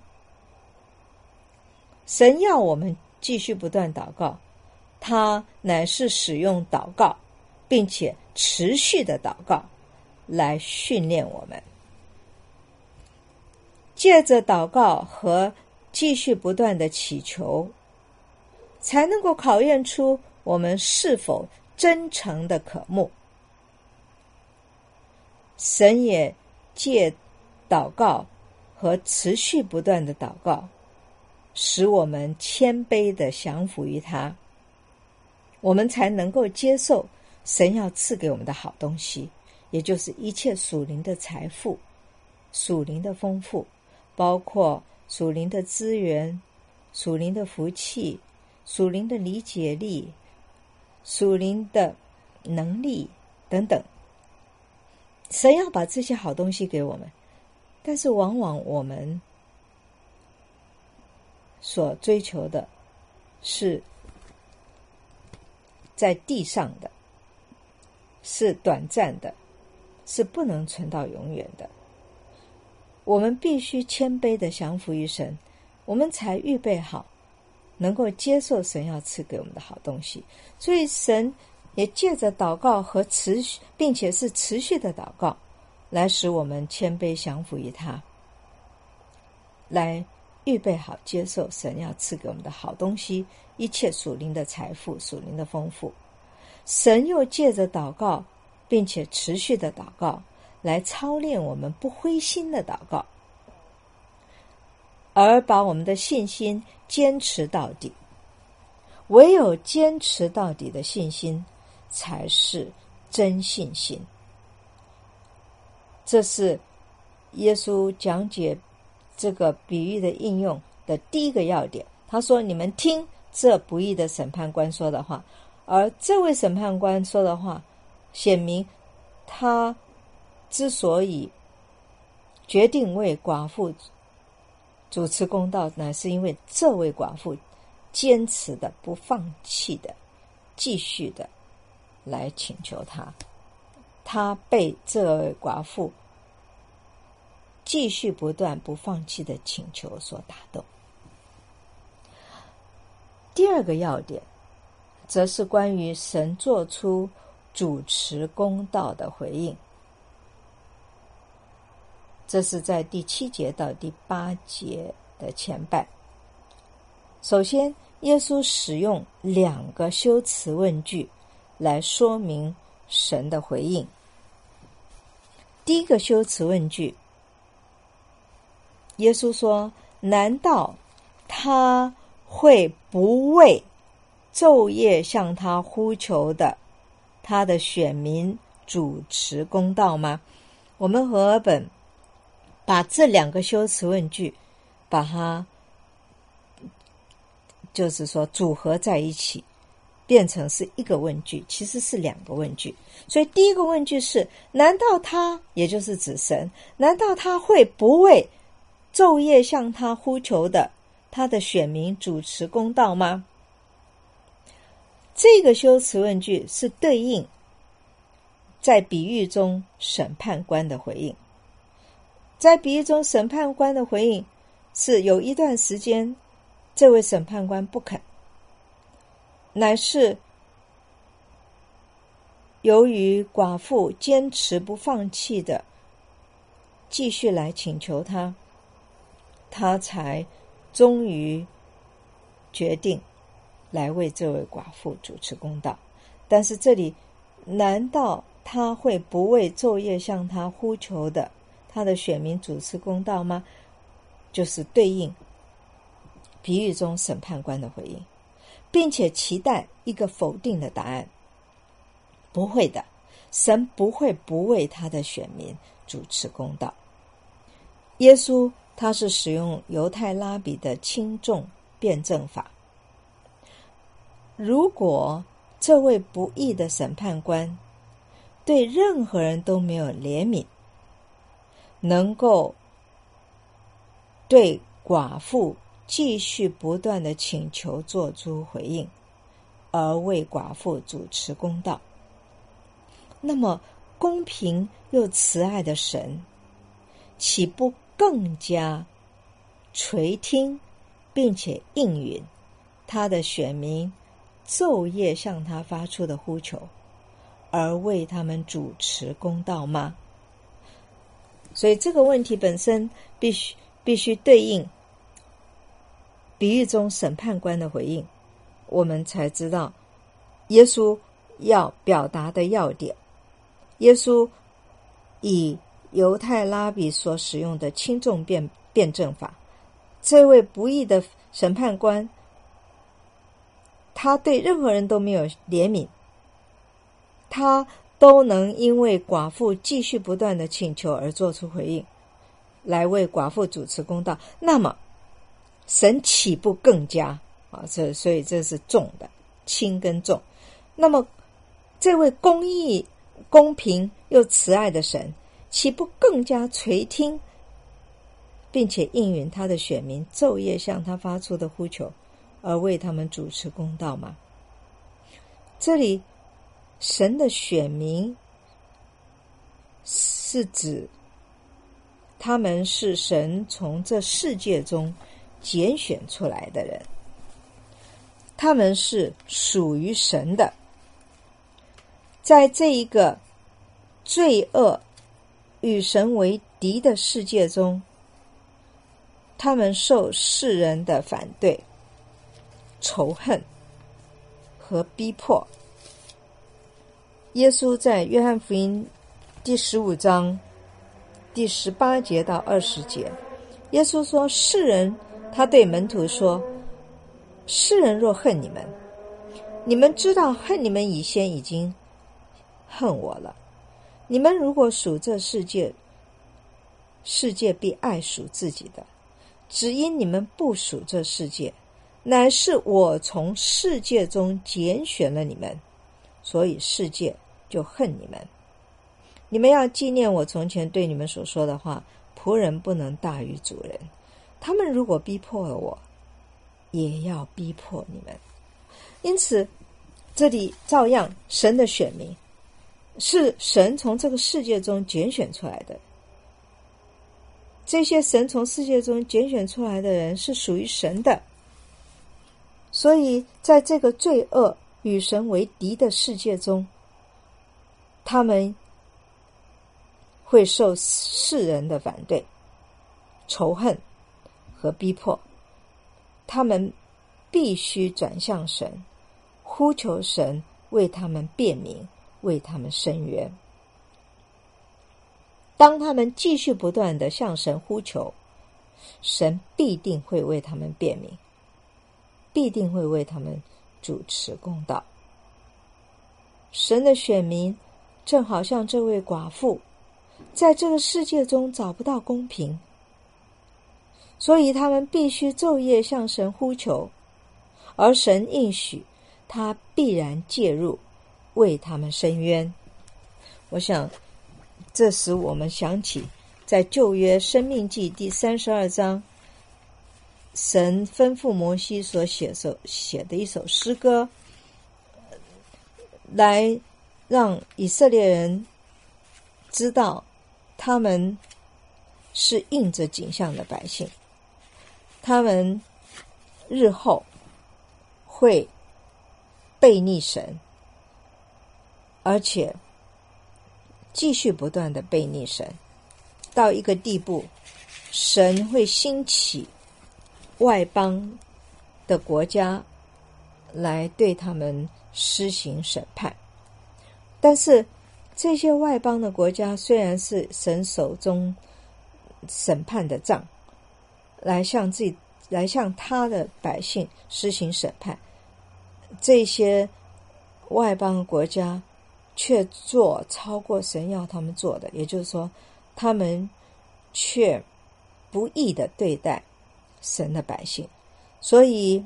神要我们继续不断祷告，他乃是使用祷告，并且持续的祷告来训练我们。借着祷告和继续不断的祈求，才能够考验出我们是否真诚的渴慕。神也借祷告和持续不断的祷告，使我们谦卑的降服于他，我们才能够接受神要赐给我们的好东西，也就是一切属灵的财富、属灵的丰富，包括属灵的资源、属灵的福气、属灵的理解力、属灵的能力等等。神要把这些好东西给我们，但是往往我们所追求的是在地上的， 是短暂的，是不能存到永远的。我们必须谦卑地降服于神，我们才预备好能够接受神要赐给我们的好东西。所以神也借着祷告和持续，并且是持续的祷告，来使我们谦卑降服于他，来预备好接受神要赐给我们的好东西，一切属灵的财富，属灵的丰富。神又借着祷告并且持续的祷告，来操练我们不灰心的祷告，而把我们的信心坚持到底。唯有坚持到底的信心才是真信心。这是耶稣讲解这个比喻的应用的第一个要点。他说，你们听这不义的审判官说的话，而这位审判官说的话显明他之所以决定为寡妇主持公道，乃是因为这位寡妇坚持的不放弃的继续的来请求他，他被这位寡妇继续不断不放弃的请求所打动。第二个要点则是关于神做出主持公道的回应，这是在第7节到第8节的前半。首先，耶稣使用2个修辞问句来说明神的回应。第一个修辞问句，耶稣说，难道他会不为昼夜向他呼求的他的选民主持公道吗？我们和合本把这2个修辞问句把它就是说组合在一起，变成是一个问句，其实是2个问句。所以第一个问句是，难道他，也就是指神，难道他会不为昼夜向他呼求的他的选民主持公道吗？这个修辞问句是对应在比喻中审判官的回应。在比喻中审判官的回应是有一段时间这位审判官不肯，乃是由于寡妇坚持不放弃的继续来请求他，他才终于决定来为这位寡妇主持公道。但是这里，难道他会不为昼夜向他呼求的他的选民主持公道吗？就是对应比喻中审判官的回应，并且期待一个否定的答案。不会的，神不会不为他的选民主持公道。耶稣他是使用犹太拉比的轻重辩证法。如果这位不义的审判官对任何人都没有怜悯，能够对寡妇继续不断的请求做出回应，而为寡妇主持公道，那么公平又慈爱的神岂不更加垂听并且应允他的选民昼夜向他发出的呼求，而为他们主持公道吗？所以这个问题本身必须对应比喻中审判官的回应，我们才知道耶稣要表达的要点。耶稣以犹太拉比所使用的轻重辩证法，这位不义的审判官，他对任何人都没有怜悯，他都能因为寡妇继续不断的请求而做出回应，来为寡妇主持公道，那么神岂不更加所以这是重的，轻跟重。那么这位公义、公平又慈爱的神，岂不更加垂听并且应允他的选民昼夜向他发出的呼求，而为他们主持公道吗？这里神的选民是指他们是神从这世界中拣选出来的人，他们是属于神的。在这一个罪恶与神为敌的世界中，他们受世人的反对、仇恨和逼迫。耶稣在约翰福音第15章第18节到20节，耶稣说，世人，他对门徒说，世人若恨你们，你们知道恨你们以先已经恨我了。你们如果属这世界，世界必爱属自己的。只因你们不属这世界，乃是我从世界中拣选了你们，所以世界就恨你们。你们要纪念我从前对你们所说的话，仆人不能大于主人。他们如果逼迫了我，也要逼迫你们。因此这里照样，神的选民是神从这个世界中拣选出来的。这些神从世界中拣选出来的人是属于神的，所以在这个罪恶与神为敌的世界中，他们会受世人的反对、仇恨和逼迫。他们必须转向神，呼求神为他们辩明，为他们伸冤。当他们继续不断地向神呼求，神必定会为他们辩明，必定会为他们主持公道。神的选民正好像这位寡妇，在这个世界中找不到公平，所以他们必须昼夜向神呼求，而神应许他必然介入，为他们伸冤。我想这使我们想起在旧约申命记第32章，神吩咐摩西所写的一首诗歌，来让以色列人知道他们是应着景象的百姓，他们日后会背逆神，而且继续不断的背逆神，到一个地步，神会兴起外邦的国家来对他们施行审判。但是这些外邦的国家虽然是神手中审判的杖，来向他的百姓施行审判，这些外邦国家却做超过神要他们做的，也就是说他们却不义的对待神的百姓。所以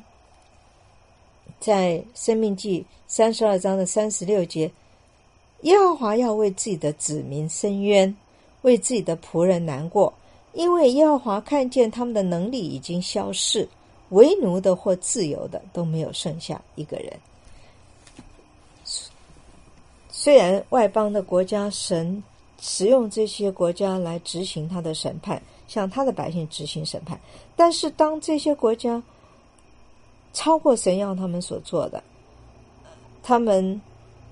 在申命记32章的36节，耶和华要为自己的子民伸冤，为自己的仆人难过，因为耶和华看见他们的能力已经消逝，为奴的或自由的都没有剩下一个人。虽然外邦的国家神使用这些国家来执行他的审判，向他的百姓执行审判，但是当这些国家超过神要他们所做的，他们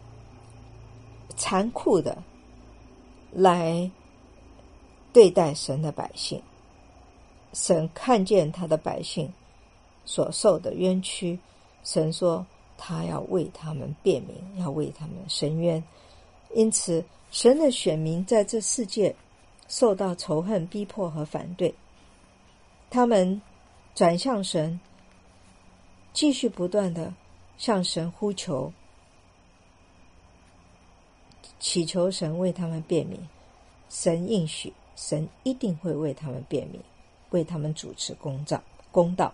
残酷的来对待神的百姓，神看见他的百姓所受的冤屈，神说他要为他们辩明，要为他们伸冤。因此神的选民在这世界受到仇恨、逼迫和反对，他们转向神，继续不断的向神呼求，祈求神为他们辩明。神应许，神一定会为他们辩明，为他们主持公道。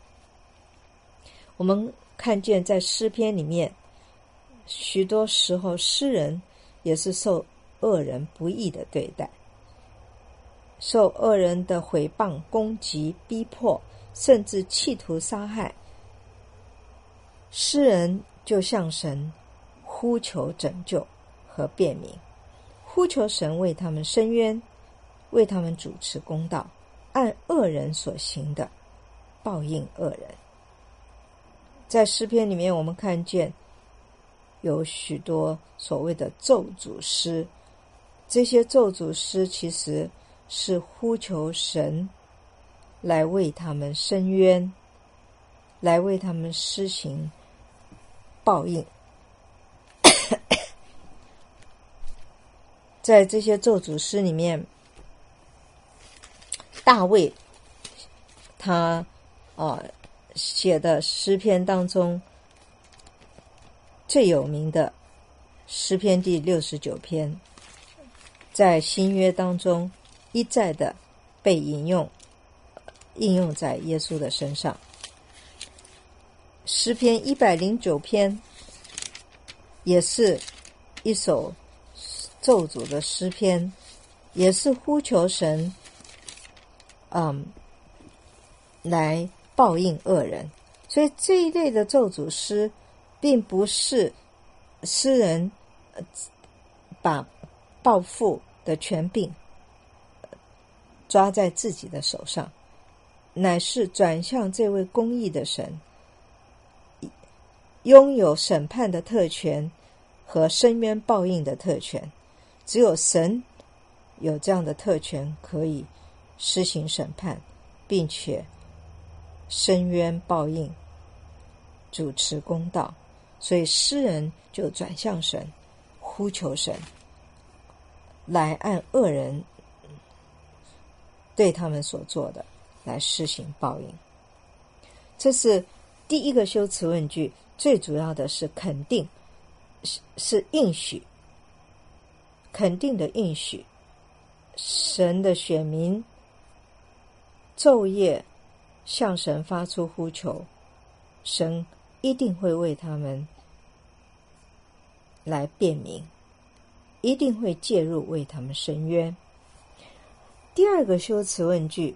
我们看见在诗篇里面，许多时候诗人也是受恶人不义的对待，受恶人的毁谤、攻击、逼迫，甚至企图杀害。诗人就向神呼求拯救和辨明，呼求神为他们伸冤，为他们主持公道，按恶人所行的报应恶人。在诗篇里面，我们看见有许多所谓的咒诅诗，这些咒诅诗其实是呼求神来为他们伸冤，来为他们施行报应。在这些咒诅诗里面，大卫他写的诗篇当中最有名的诗篇第69篇，在新约当中一再的被应用在耶稣的身上。诗篇109篇也是一首咒诅的诗篇，也是呼求神来报应恶人。所以这一类的咒诅诗并不是诗人把报复的权柄抓在自己的手上，乃是转向这位公义的神，拥有审判的特权和伸冤报应的特权。只有神有这样的特权，可以施行审判，并且伸冤报应，主持公道。所以诗人就转向神，呼求神来按恶人对他们所做的来施行报应。这是第一个修辞问句，最主要的是肯定，是应许，肯定的应许。神的选民昼夜向神发出呼求，神一定会为他们来辩明，一定会介入为他们伸冤。第二个修辞问句，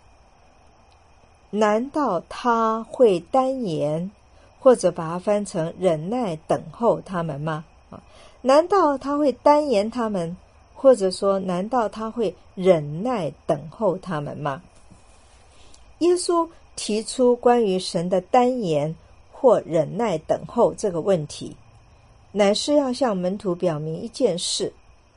难道他会单言，或者把它翻成忍耐等候他们吗？难道他会单言他们，或者说难道他会忍耐等候他们吗？耶稣提出关于神的单言或忍耐等候这个问题，乃是要向门徒表明一件事：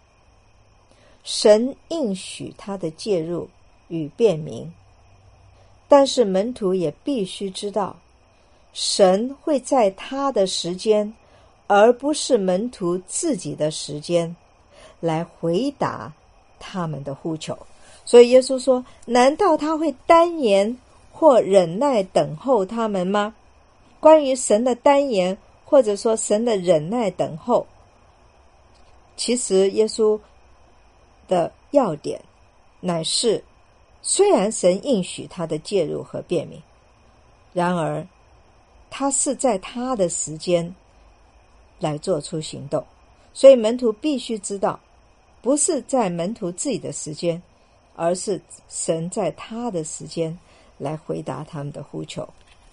神应许他的介入与辩明，但是门徒也必须知道，神会在他的时间，而不是门徒自己的时间，来回答他们的呼求。所以耶稣说，难道他会单言或忍耐等候他们吗？关于神的单言，或者说神的忍耐等候，其实耶稣的要点乃是，虽然神应许他的介入和辩明，然而他是在他的时间来做出行动。所以门徒必须知道，不是在门徒自己的时间，而是神在他的时间来回答他们的呼求。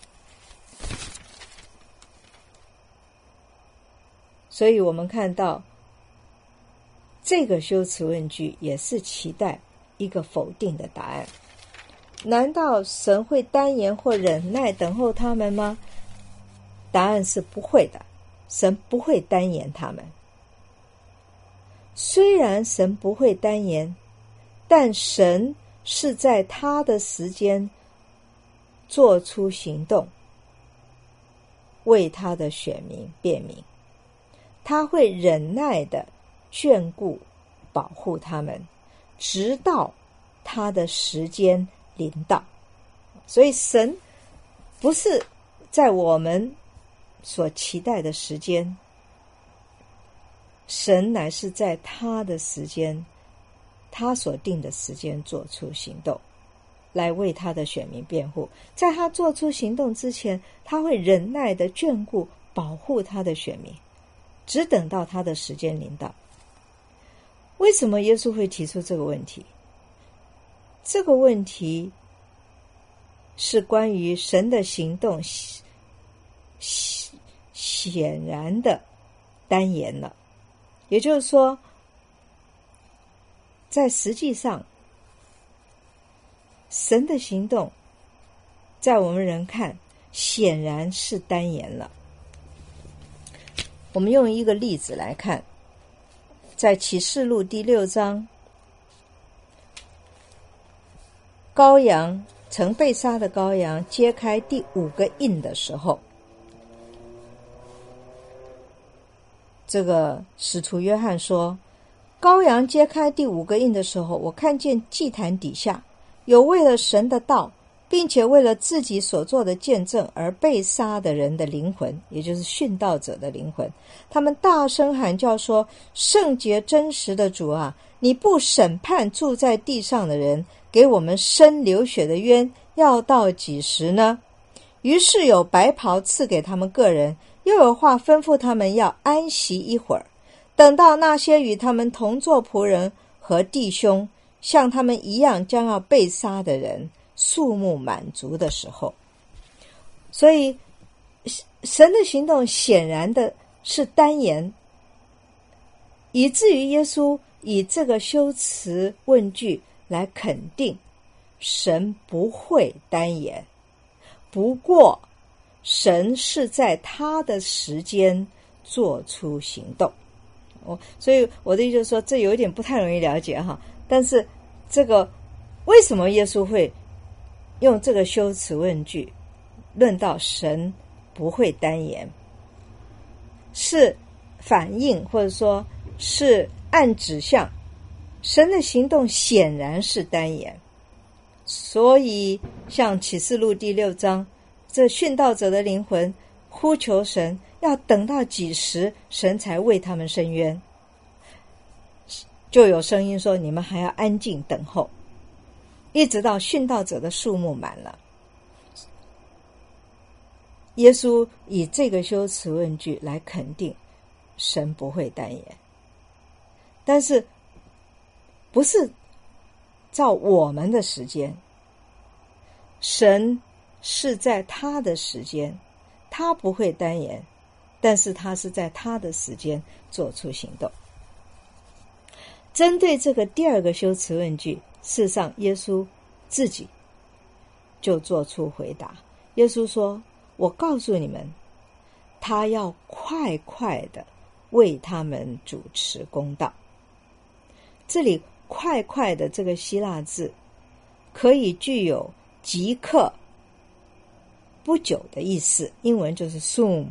所以我们看到这个修辞问句也是期待一个否定的答案。难道神会单言或忍耐等候他们吗？答案是不会的，神不会单言他们。虽然神不会单言，但神是在他的时间做出行动，为他的选民辩明。他会忍耐的眷顾保护他们，直到他的时间临到。所以神不是在我们所期待的时间，神乃是在他的时间，他所定的时间做出行动，来为他的选民辩护。在他做出行动之前，他会忍耐的眷顾保护他的选民，只等到他的时间临到。为什么耶稣会提出这个问题？这个问题是关于神的行动显然的单言了。也就是说，在实际上，神的行动在我们人看显然是单言了。我们用一个例子来看，在启示录第6章，羔羊曾被杀的羔羊揭开第5个印的时候，这个使徒约翰说，羔羊揭开第5个印的时候，我看见祭坛底下有为了神的道并且为了自己所做的见证而被杀的人的灵魂，也就是殉道者的灵魂。他们大声喊叫说，圣洁真实的主啊，你不审判住在地上的人，给我们伸流血的冤，要到几时呢？于是有白袍赐给他们个人，又有话吩咐他们要安息一会儿，等到那些与他们同作仆人和弟兄像他们一样将要被杀的人数目满足的时候。所以神的行动显然的是单言，以至于耶稣以这个修辞问句来肯定神不会单言，不过神是在他的时间做出行动。所以我的意思就是说，这有点不太容易了解哈。但是这个为什么耶稣会用这个修辞问句论到神不会单言，是反映或者说是按指向神的行动显然是单言。所以像启示录第6章，这殉道者的灵魂呼求神，要等到几时神才为他们伸冤，就有声音说，你们还要安静等候，一直到殉道者的数目满了。耶稣以这个修辞问句来肯定神不会单言，但是不是照我们的时间，神是在他的时间，他不会单言，但是他是在他的时间做出行动。针对这个第2个修辞问句，事实上耶稣自己就做出回答。耶稣说，我告诉你们，他要快快的为他们主持公道。这里快快的这个希腊字可以具有即刻不久的意思，英文就是 soon，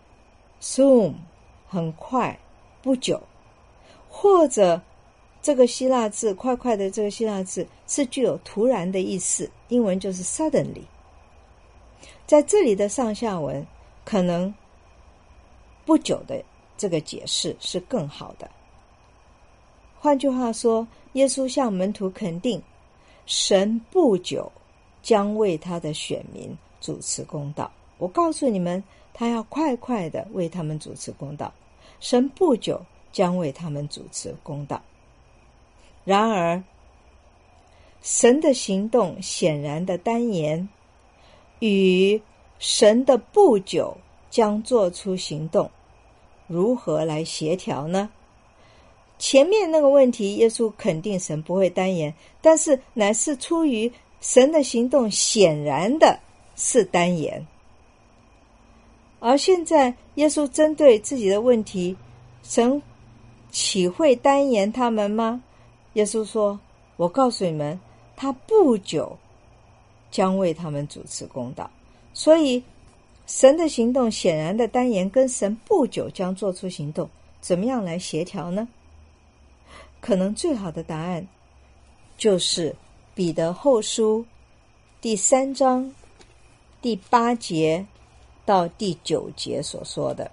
很快不久，或者这个希腊字快快的这个希腊字是具有突然的意思，英文就是 suddenly。 在这里的上下文可能不久的这个解释是更好的。换句话说，耶稣向门徒肯定神不久将为他的选民主持公道。我告诉你们，他要快快的为他们主持公道，神不久将为他们主持公道。然而神的行动显然的单言与神的不久将做出行动如何来协调呢？前面那个问题耶稣肯定神不会单言，但是乃是出于神的行动显然的是单言。而现在耶稣针对自己的问题，神岂会单言他们吗？耶稣说，我告诉你们，他不久将为他们主持公道。所以神的行动显然的单言跟神不久将做出行动怎么样来协调呢？可能最好的答案就是彼得后书第3章第8节到第9节所说的。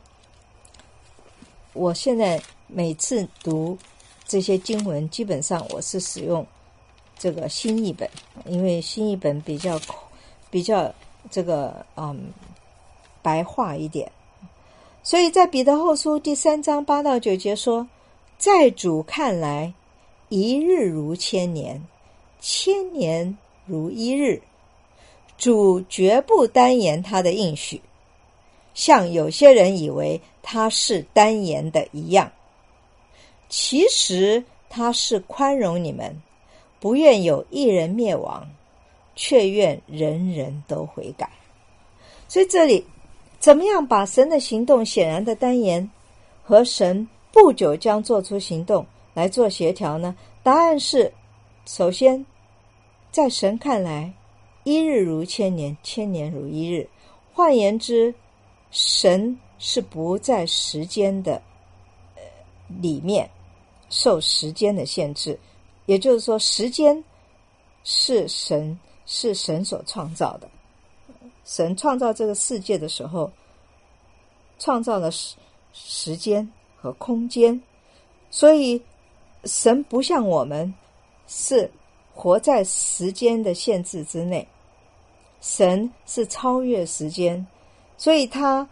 我现在每次读这些经文，基本上我是使用这个新译本，因为新译本比较这个白话一点。所以在彼得后书第3章8到9节说，在主看来，一日如千年，千年如一日，主绝不单言他的应许， 像有些人以为他是单言的一样，其实他是宽容你们，不愿有一人灭亡，却愿人人都悔改。所以这里怎么样把神的行动显然的单言和神不久将做出行动来做协调呢？答案是，首先在神看来，一日如千年，千年如一日。换言之，神是不在时间的里面受时间的限制，也就是说，时间是神所创造的。神创造这个世界的时候，创造了时间和空间，所以神不像我们是活在时间的限制之内，神是超越时间，所以他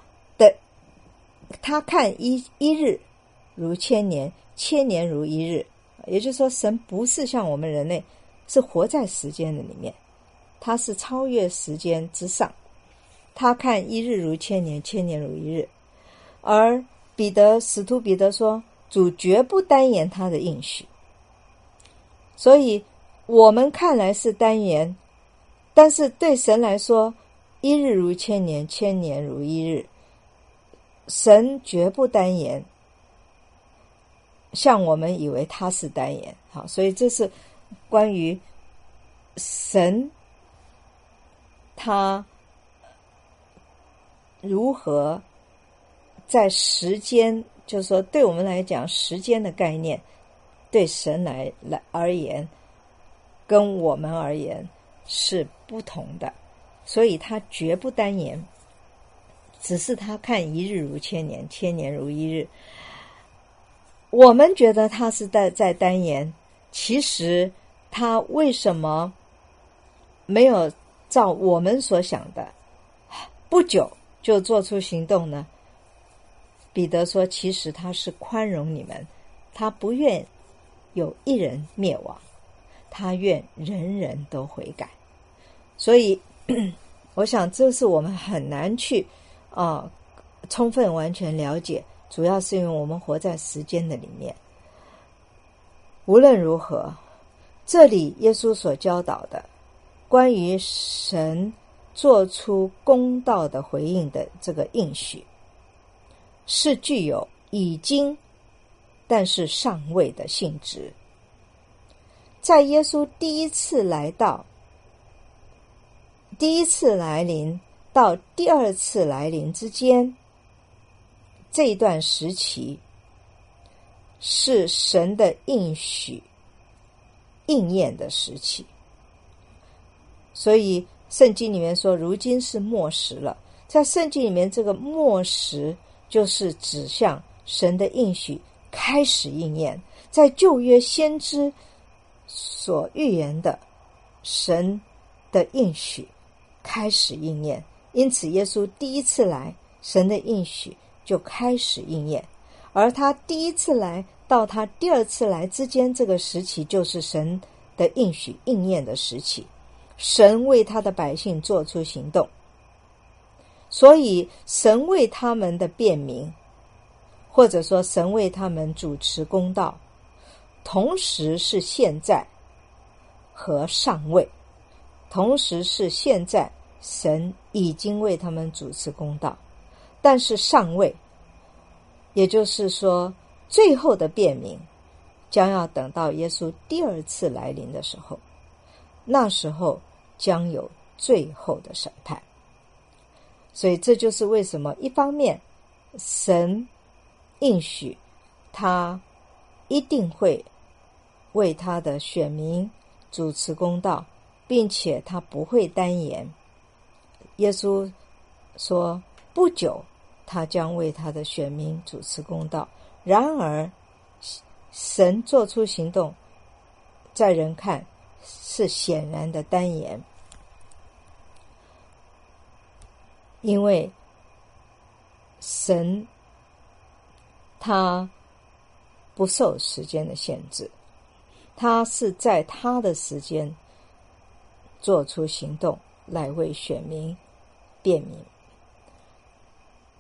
看一日如千年，千年如一日。也就是说，神不是像我们人类是活在时间的里面，他是超越时间之上，他看一日如千年，千年如一日。而使徒彼得说，主绝不单言他的应许。所以我们看来是单言，但是对神来说，一日如千年，千年如一日。神绝不单言，像我们以为他是单言。好，所以这是关于神他如何在时间，就是说对我们来讲，时间的概念对神来而言跟我们而言是不同的，所以他绝不单言，只是他看一日如千年，千年如一日。我们觉得他是在单言，其实他为什么没有照我们所想的不久就做出行动呢？彼得说，其实他是宽容你们，他不愿有一人灭亡，他愿人人都悔改。所以我想这是我们很难去充分完全了解，主要是因为我们活在时间的里面。无论如何，这里耶稣所教导的关于神做出公道的回应的这个应许，是具有已经但是尚未的性质。在耶稣第一次来临到第二次来临之间，这一段时期是神的应许应验的时期。所以圣经里面说，如今是末时了。在圣经里面，这个末时就是指向神的应许开始应验，在旧约先知所预言的神的应许开始应验。因此耶稣第一次来，神的应许就开始应验，而他第一次来到他第二次来之间，这个时期就是神的应许应验的时期，神为他的百姓做出行动。所以神为他们的辩明，或者说神为他们主持公道，同时是现在和尚未，同时是现在神已经为他们主持公道，但是尚未，也就是说最后的辩明将要等到耶稣第二次来临的时候，那时候将有最后的审判。所以这就是为什么一方面神应许他一定会为他的选民主持公道，并且他不会单言。耶稣说不久他将为他的选民主持公道，然而神做出行动，在人看是显然的单言，因为神他不受时间的限制，他是在他的时间做出行动来为选民辩明。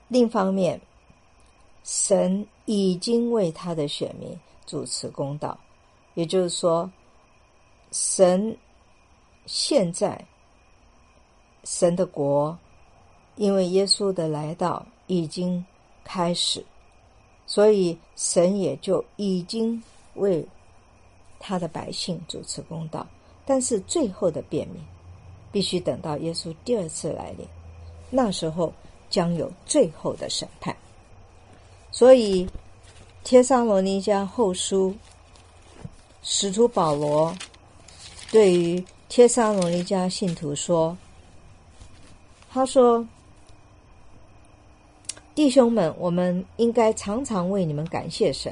另一方面，神已经为他的选民主持公道，也就是说，神现在神的国因为耶稣的来到已经开始，所以神也就已经为他的百姓主持公道。但是最后的辩明必须等到耶稣第二次来临，那时候将有最后的审判。所以帖撒罗尼迦后书，使徒保罗对于帖撒罗尼迦信徒说，他说，弟兄们，我们应该常常为你们感谢神，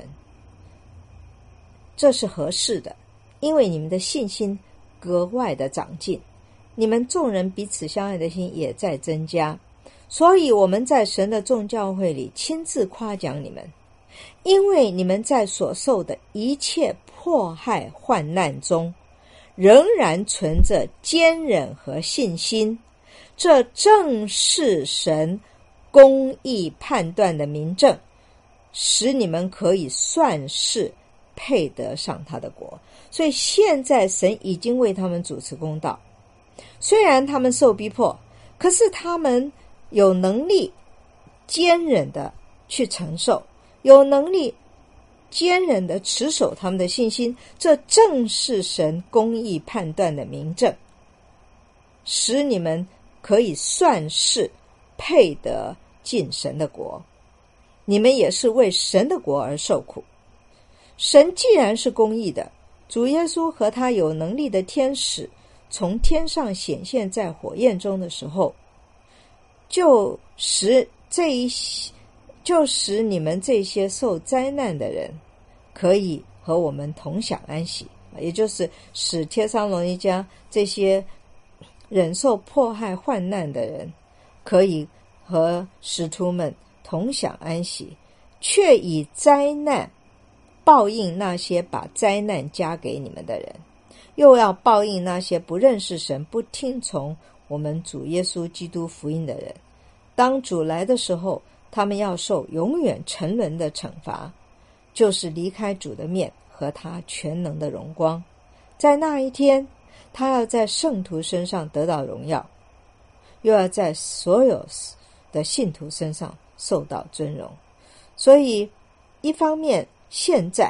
这是合适的，因为你们的信心格外的长进，你们众人彼此相爱的心也在增加，所以我们在神的众教会里亲自夸奖你们，因为你们在所受的一切迫害患难中，仍然存着坚忍和信心，这正是神公义判断的明证，使你们可以算是配得上他的国。所以现在神已经为他们主持公道，虽然他们受逼迫，可是他们有能力坚忍的去承受，有能力坚忍的持守他们的信心，这正是神公义判断的明证，使你们可以算是配得进神的国。你们也是为神的国而受苦。神既然是公义的，主耶稣和他有能力的天使从天上显现在火焰中的时候，就使你们这些受灾难的人可以和我们同享安息，也就是使帖撒罗尼迦这些忍受迫害患难的人可以和使徒们同享安息，却以灾难报应那些把灾难加给你们的人，又要报应那些不认识神、不听从我们主耶稣基督福音的人。当主来的时候，他们要受永远沉沦的惩罚，就是离开主的面和他全能的荣光。在那一天，他要在圣徒身上得到荣耀，又要在所有的信徒身上受到尊荣。所以一方面，现在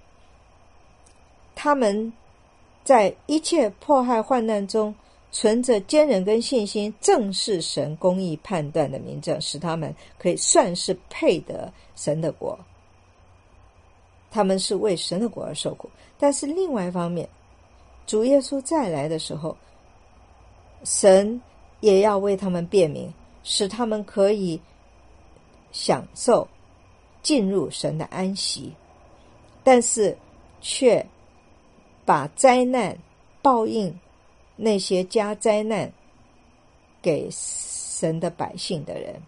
他们在一切迫害患难中存着坚忍跟信心，正是神公义判断的明证，使他们可以算是配得神的国，他们是为神的国而受苦。但是另外一方面，主耶稣再来的时候，神也要为他们辩明，使他们可以享受进入神的安息，但是却把灾难报应那些加灾难给神的百姓的人。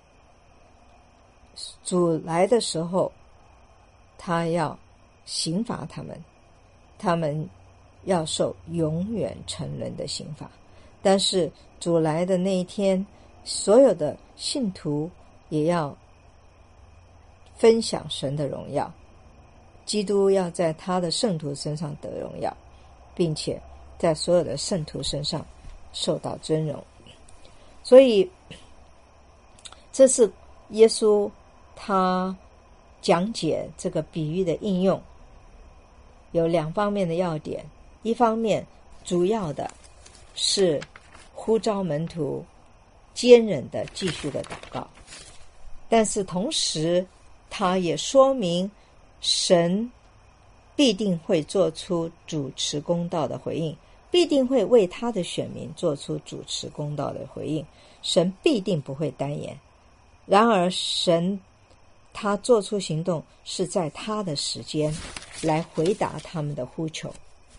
主来的时候，他要刑罚他们，他们要受永远沉沦的刑罚。但是主来的那一天，所有的信徒也要分享神的荣耀，基督要在他的圣徒身上得荣耀，并且在所有的圣徒身上受到尊荣。所以这是耶稣他讲解这个比喻的应用有两方面的要点。一方面主要的是呼召门徒坚忍的继续的祷告，但是同时他也说明神必定会做出主持公道的回应，必定会为他的选民做出主持公道的回应，神必定不会单言。然而神他做出行动是在他的时间来回答他们的呼求。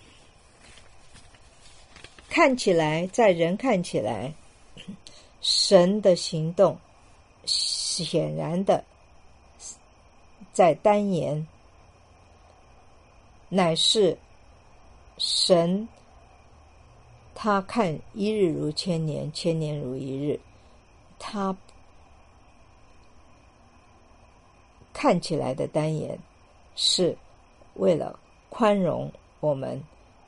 看起来，在人看起来，神的行动显然的在单言，乃是神他看一日如千年，千年如一日，他看起来的单言，是为了宽容我们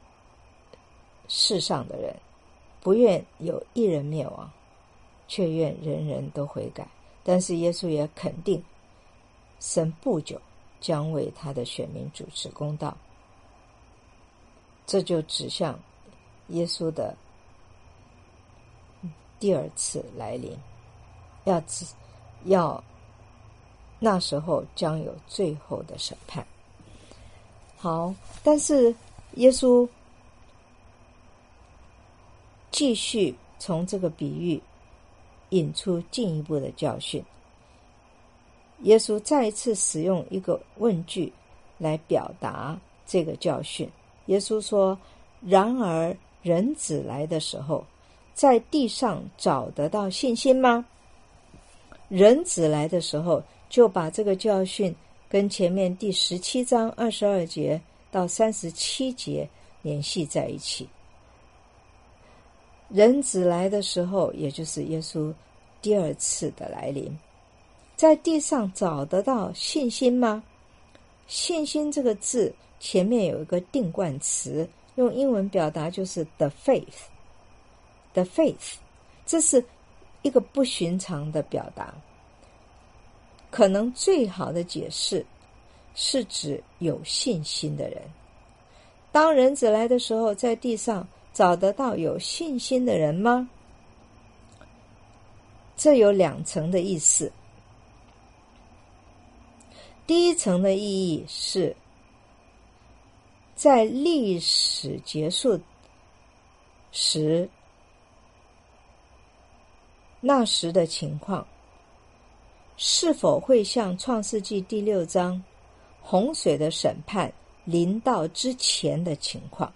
世上的人，不愿有一人灭亡，却愿人人都悔改。但是耶稣也肯定，神不久将为他的选民主持公道。这就指向耶稣的第二次来临，要那时候将有最后的审判。好，但是耶稣继续从这个比喻引出进一步的教训。耶稣再一次使用一个问句来表达这个教训。耶稣说，然而人子来的时候，在地上找得到信心吗？人子来的时候，就把这个教训跟前面第17章22节到37节联系在一起。人子来的时候，也就是耶稣第二次的来临，在地上找得到信心吗？信心这个字前面有一个定冠词，用英文表达就是 the faith。the faith， 这是一个不寻常的表达。可能最好的解释是指有信心的人。当人子来的时候，在地上找得到有信心的人吗？这有两层的意思。第一层的意义是，在历史结束时，那时的情况是否会像创世纪第6章洪水的审判临到之前的情况，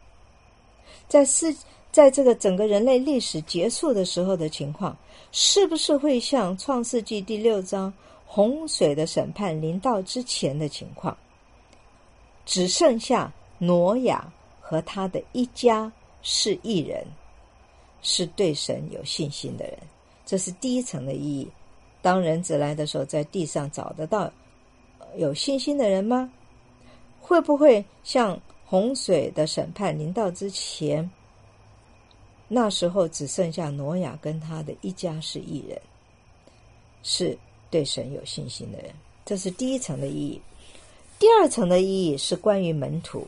在这个整个人类历史结束的时候的情况，是不是会像创世纪第6章洪水的审判临到之前的情况？只剩下挪亚和他的一家是义人，是对神有信心的人。这是第一层的意义。当人子来的时候，在地上找得到有信心的人吗？会不会像洪水的审判临到之前，那时候只剩下挪亚跟他的一家是义人，是对神有信心的人？这是第一层的意义。第二层的意义是关于门徒，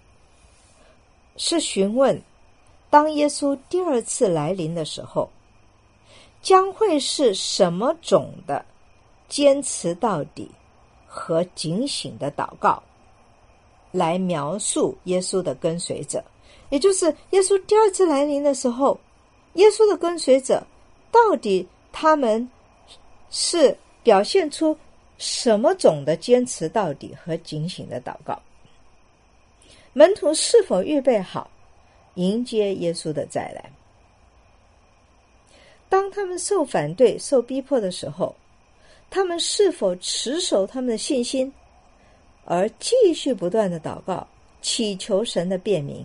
是询问当耶稣第二次来临的时候，将会是什么种的坚持到底和警醒的祷告，来描述耶稣的跟随者。也就是耶稣第二次来临的时候，耶稣的跟随者到底他们是表现出什么种的坚持到底和警醒的祷告？门徒是否预备好迎接耶稣的再来？当他们受反对、受逼迫的时候，他们是否持守他们的信心，而继续不断的祷告，祈求神的便民？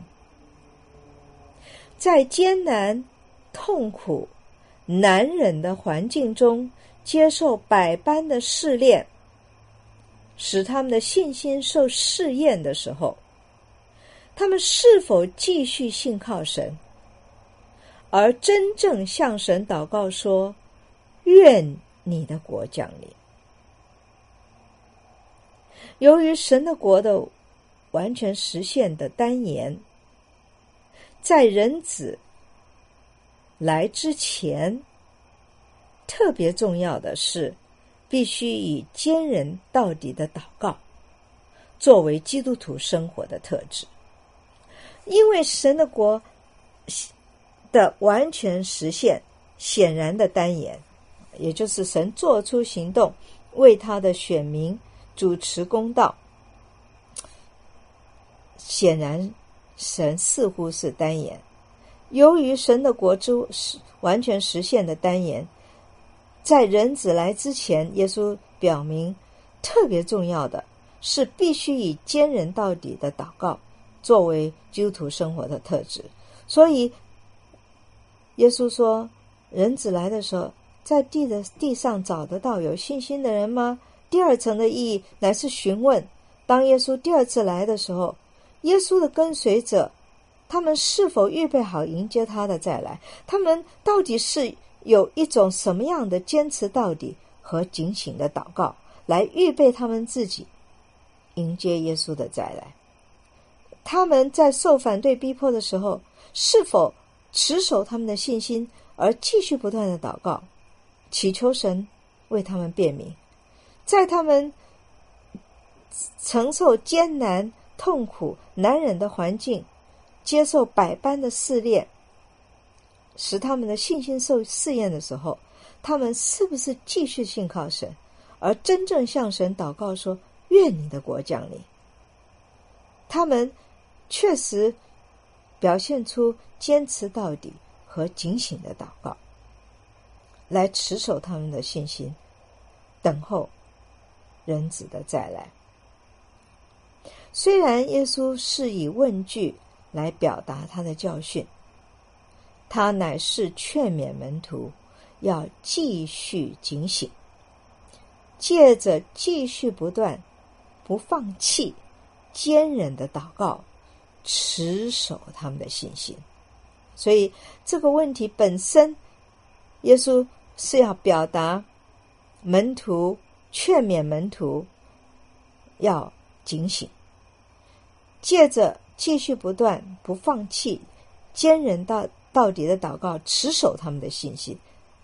在艰难、痛苦、难忍的环境中，接受百般的试炼，使他们的信心受试验的时候，他们是否继续信靠神，而真正向神祷告说，愿你的国降临？由于神的国的完全实现的单言，在人子来之前，特别重要的是必须以坚忍到底的祷告作为基督徒生活的特质。因为神的国的完全实现显然的单言，也就是神做出行动为他的选民主持公道，显然神似乎是单言。由于神的国之完全实现的单言，在人子来之前，耶稣表明特别重要的是必须以坚忍到底的祷告作为基督徒生活的特质。所以耶稣说，人子来的时候，在地上找得到有信心的人吗？ 第二层的意义乃是询问，当耶稣第二次来的时候，耶稣的跟随者他们是否预备好迎接他的再来？他们到底是有一种什么样的坚持到底和警醒的祷告，来预备他们自己迎接耶稣的再来？他们在受反对逼迫的时候，是否持守他们的信心，而继续不断的祷告，祈求神为他们辨明？在他们承受艰难、痛苦、难忍的环境，接受百般的试炼，使他们的信心受试验的时候，他们是不是继续信靠神，而真正向神祷告说，愿你的国降临？他们确实表现出坚持到底和警醒的祷告，来持守他们的信心，等候人子的再来。虽然耶稣是以问句来表达他的教训，他乃是劝勉门徒要继续警醒，借着继续不断、不放弃、坚忍的祷告，持守他们的信心。所以这个问题本身，耶稣是要表达门徒，劝勉门徒要警醒，借着继续不断、不放弃、坚忍到底的祷告，持守他们的信心。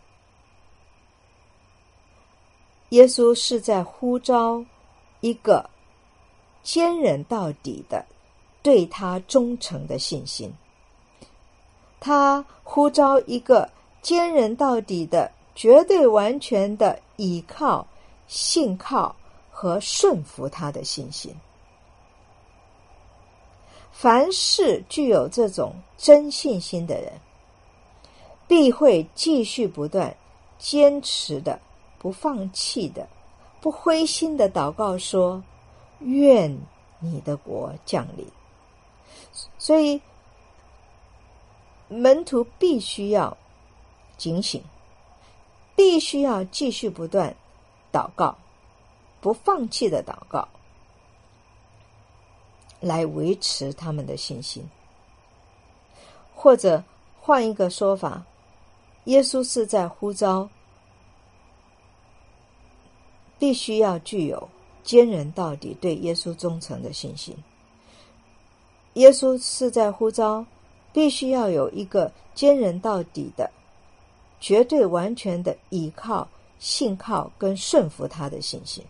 耶稣是在呼召一个坚忍到底的对他忠诚的信心，他呼召一个坚忍到底的绝对完全的倚靠、信靠和顺服他的信心。凡是具有这种真信心的人，必会继续不断、坚持的、不放弃的、不灰心的祷告说，愿你的国降临。所以门徒必须要警醒，必须要继续不断祷告，不放弃的祷告，来维持他们的信心。或者换一个说法，耶稣是在呼召必须要具有坚忍到底对耶稣忠诚的信心。耶稣是在呼召必须要有一个坚忍到底的绝对完全的倚靠、信靠跟顺服他的信心。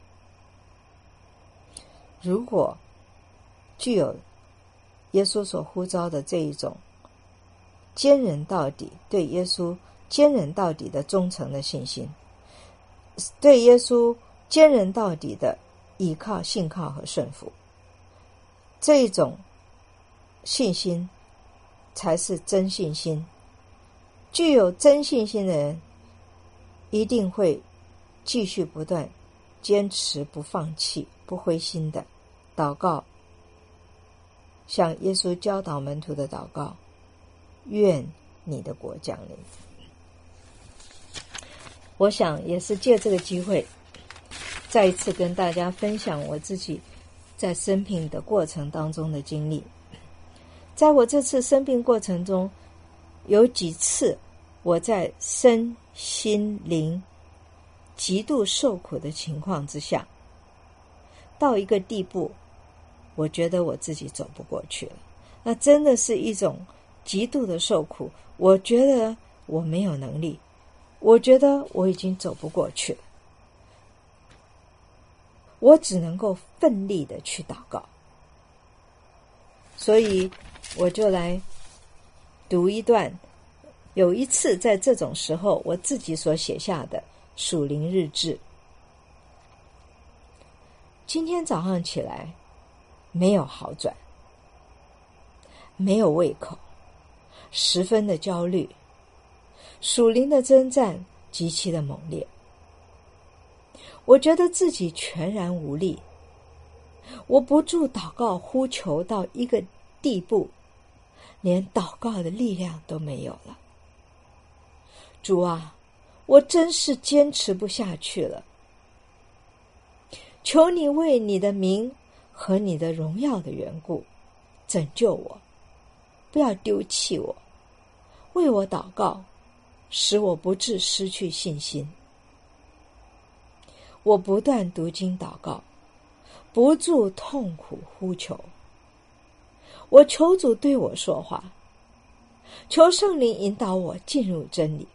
如果具有耶稣所呼召的这一种坚忍到底，对耶稣坚忍到底的忠诚的信心，对耶稣坚忍到底的倚靠、信靠和顺服，这一种信心才是真信心。具有真信心的人，一定会继续不断、坚持不放弃、不灰心的祷告，像耶稣教导门徒的祷告，愿你的国降临。我想也是借这个机会，再一次跟大家分享我自己在生病的过程当中的经历。在我这次生病过程中，有几次我在身心灵极度受苦的情况之下，到一个地步，我觉得我自己走不过去了。那真的是一种极度的受苦，我觉得我没有能力，我觉得我已经走不过去了，我只能够奋力的去祷告。所以我就来读一段，有一次在这种时候我自己所写下的属灵日志。今天早上起来没有好转，没有胃口，十分的焦虑，属灵的征战极其的猛烈，我觉得自己全然无力，我不住祷告呼求到一个地步，连祷告的力量都没有了。主啊，我真是坚持不下去了。 求你为你的名和你的荣耀的缘故拯救我，不要丢弃我，为我祷告，使我不致失去信心。我不断读经祷告，不住痛苦呼求。我求主对我说话，求圣灵引导我进入真理。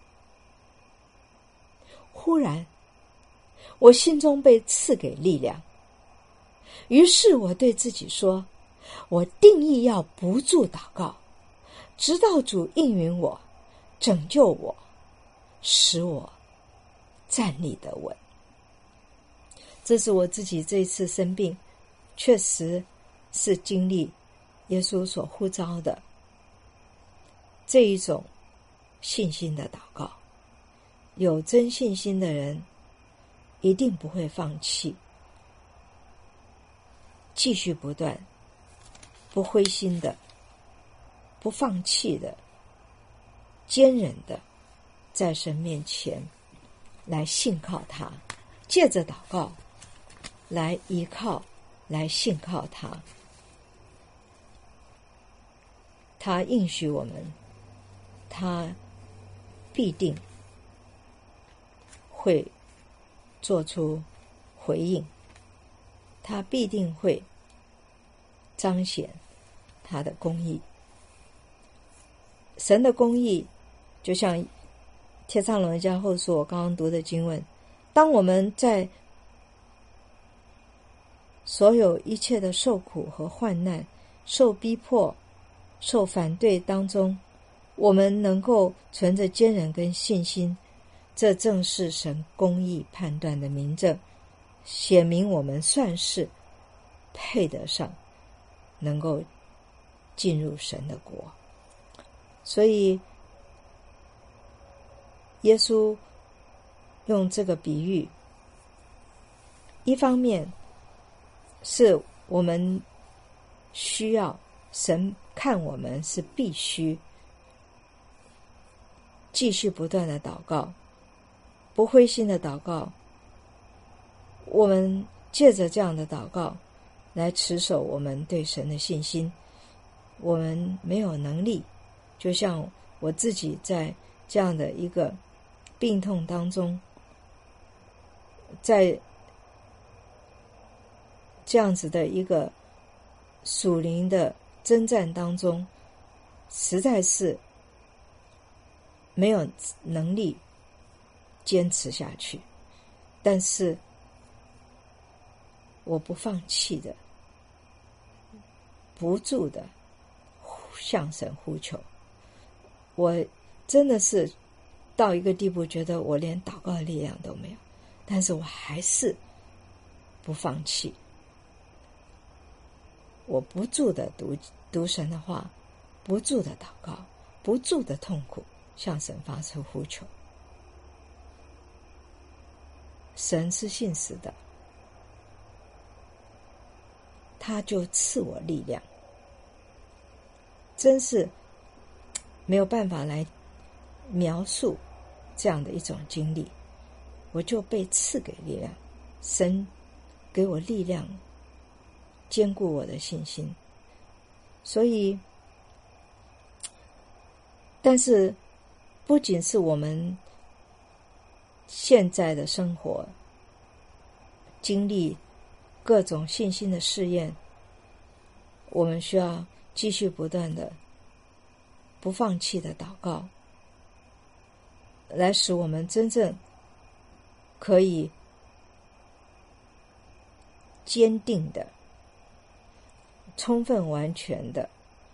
忽然，我心中被赐给力量，于是我对自己说，我定义要不住祷告，直到主应允我，拯救我，使我站立得稳。这是我自己这一次生病，确实是经历耶稣所呼召的这一种信心的祷告。有真信心的人一定不会放弃，继续不断，不灰心的，不放弃的，坚忍的，在神面前来信靠他，借着祷告来依靠，来信靠他。他应许我们，他必定会做出回应，他必定会彰显他的公义。神的公义就像帖撒罗尼迦后书我刚刚读的经文，当我们在所有一切的受苦和患难，受逼迫，受反对当中，我们能够存着坚忍跟信心，这正是神公义判断的明证，显明我们算是配得上能够进入神的国。所以耶稣用这个比喻，一方面是我们需要，神看我们是必须继续不断的祷告，不灰心的祷告。我们借着这样的祷告来持守我们对神的信心。我们没有能力，就像我自己在这样的一个病痛当中，在这样子的一个属灵的征战当中，实在是没有能力坚持下去，但是我不放弃的，不住的向神呼求。我真的是到一个地步，觉得我连祷告的力量都没有，但是我还是不放弃，我不住的读神的话，不住的祷告，不住的痛苦，向神发出呼求。神是信实的，他就赐我力量，真是没有办法来描述这样的一种经历。我就被赐给力量，神给我力量，坚固我的信心。所以但是不仅是我们现在的生活经历各种信心的试验，我们需要继续不断的不放弃的祷告，来使我们真正可以坚定的、充分完全的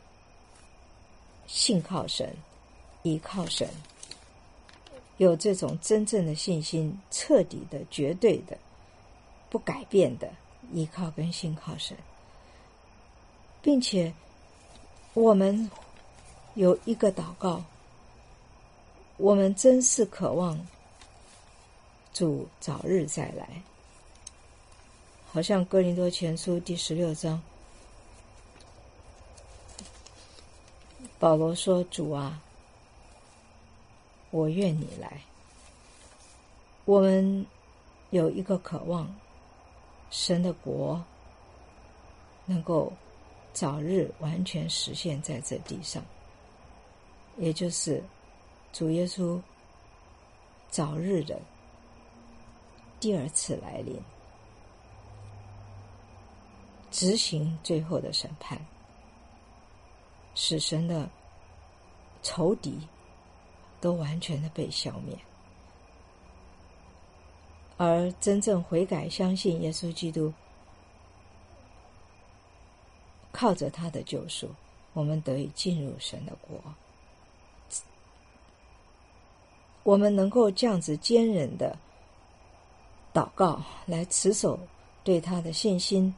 信靠神，依靠神，有这种真正的信心，彻底的、绝对的、不改变的依靠跟信靠神。并且我们有一个祷告，我们真是渴望主早日再来。好像哥林多前书第16章，保罗说，主啊，我愿你来。我们有一个渴望， 神的国能够早日完全实现在这地上，也就是主耶稣早日的第二次来临，执行最后的审判，使神的仇敌都完全的被消灭，而真正悔改相信耶稣基督，靠着他的救赎，我们得以进入神的国。我们能够这样子坚忍的祷告，来持守对他的信心，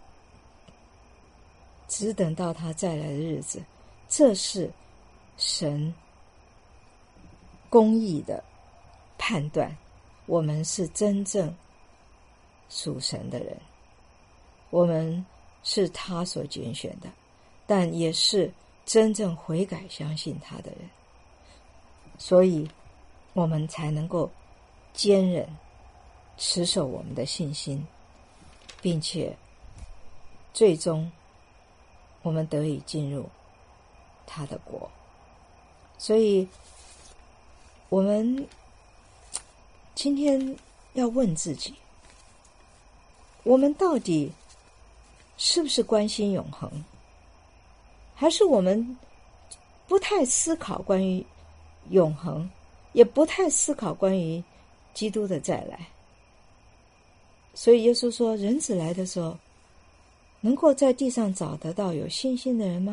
只等到他再来的日子，这是神公义的判断，我们是真正属神的人，我们是他所拣选的，但也是真正悔改相信他的人，所以我们才能够坚忍持守我们的信心，并且最终我们得以进入他的国。所以我们今天要问自己，我们到底是不是关心永恒，还是我们不太思考关于永恒，也不太思考关于基督的再来？所以耶稣说，人子来的时候，能够在地上找得到有信心的人吗？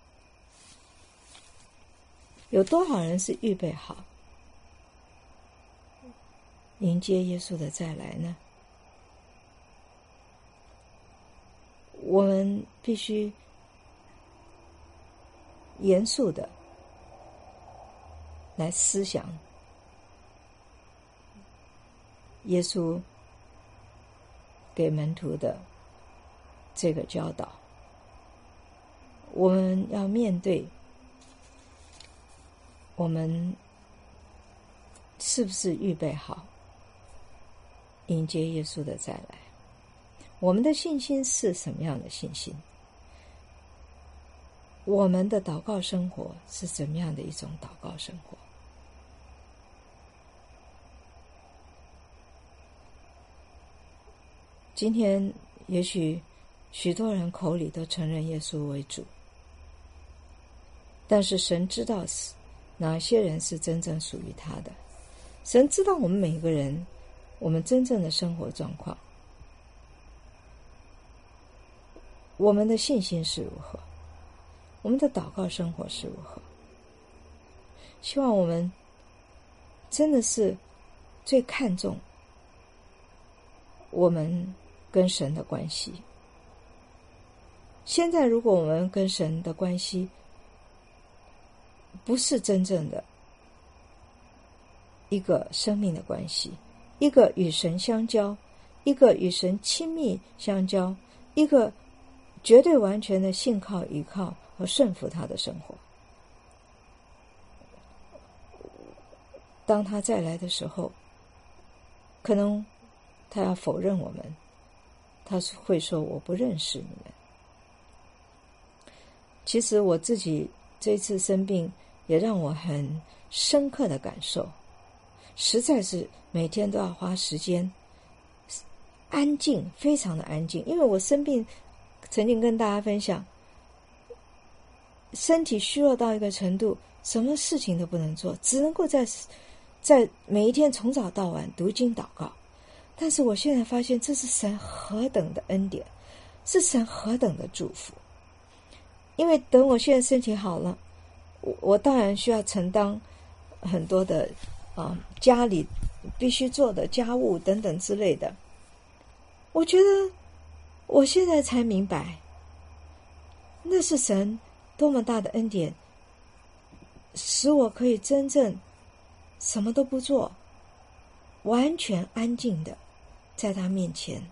有多少人是预备好迎接耶稣的再来呢？我们必须严肃的来思想耶稣给门徒的这个教导。我们要面对，我们是不是预备好迎接耶稣的再来？我们的信心是什么样的信心？我们的祷告生活是怎么样的一种祷告生活？今天也许许多人口里都承认耶稣为主，但是神知道哪些人是真正属于他的。神知道我们每个人，我们真正的生活状况，我们的信心是如何，我们的祷告生活是如何。希望我们真的是最看重我们跟神的关系。现在如果我们跟神的关系不是真正的一个生命的关系，一个与神相交，一个与神亲密相交，一个绝对完全的信靠依靠和顺服他的生活，当他再来的时候，可能他要否认我们，他会说我不认识你们。其实我自己这次生病也让我很深刻的感受，实在是每天都要花时间安静，非常的安静。因为我生病，曾经跟大家分享，身体虚弱到一个程度，什么事情都不能做，只能够在每一天从早到晚读经祷告。但是我现在发现，这是神何等的恩典，是神何等的祝福。因为等我现在身体好了，我当然需要承担很多的家里必须做的家务等等之类的。我觉得我现在才明白，那是神多么大的恩典，使我可以真正什么都不做，完全安静的在他面前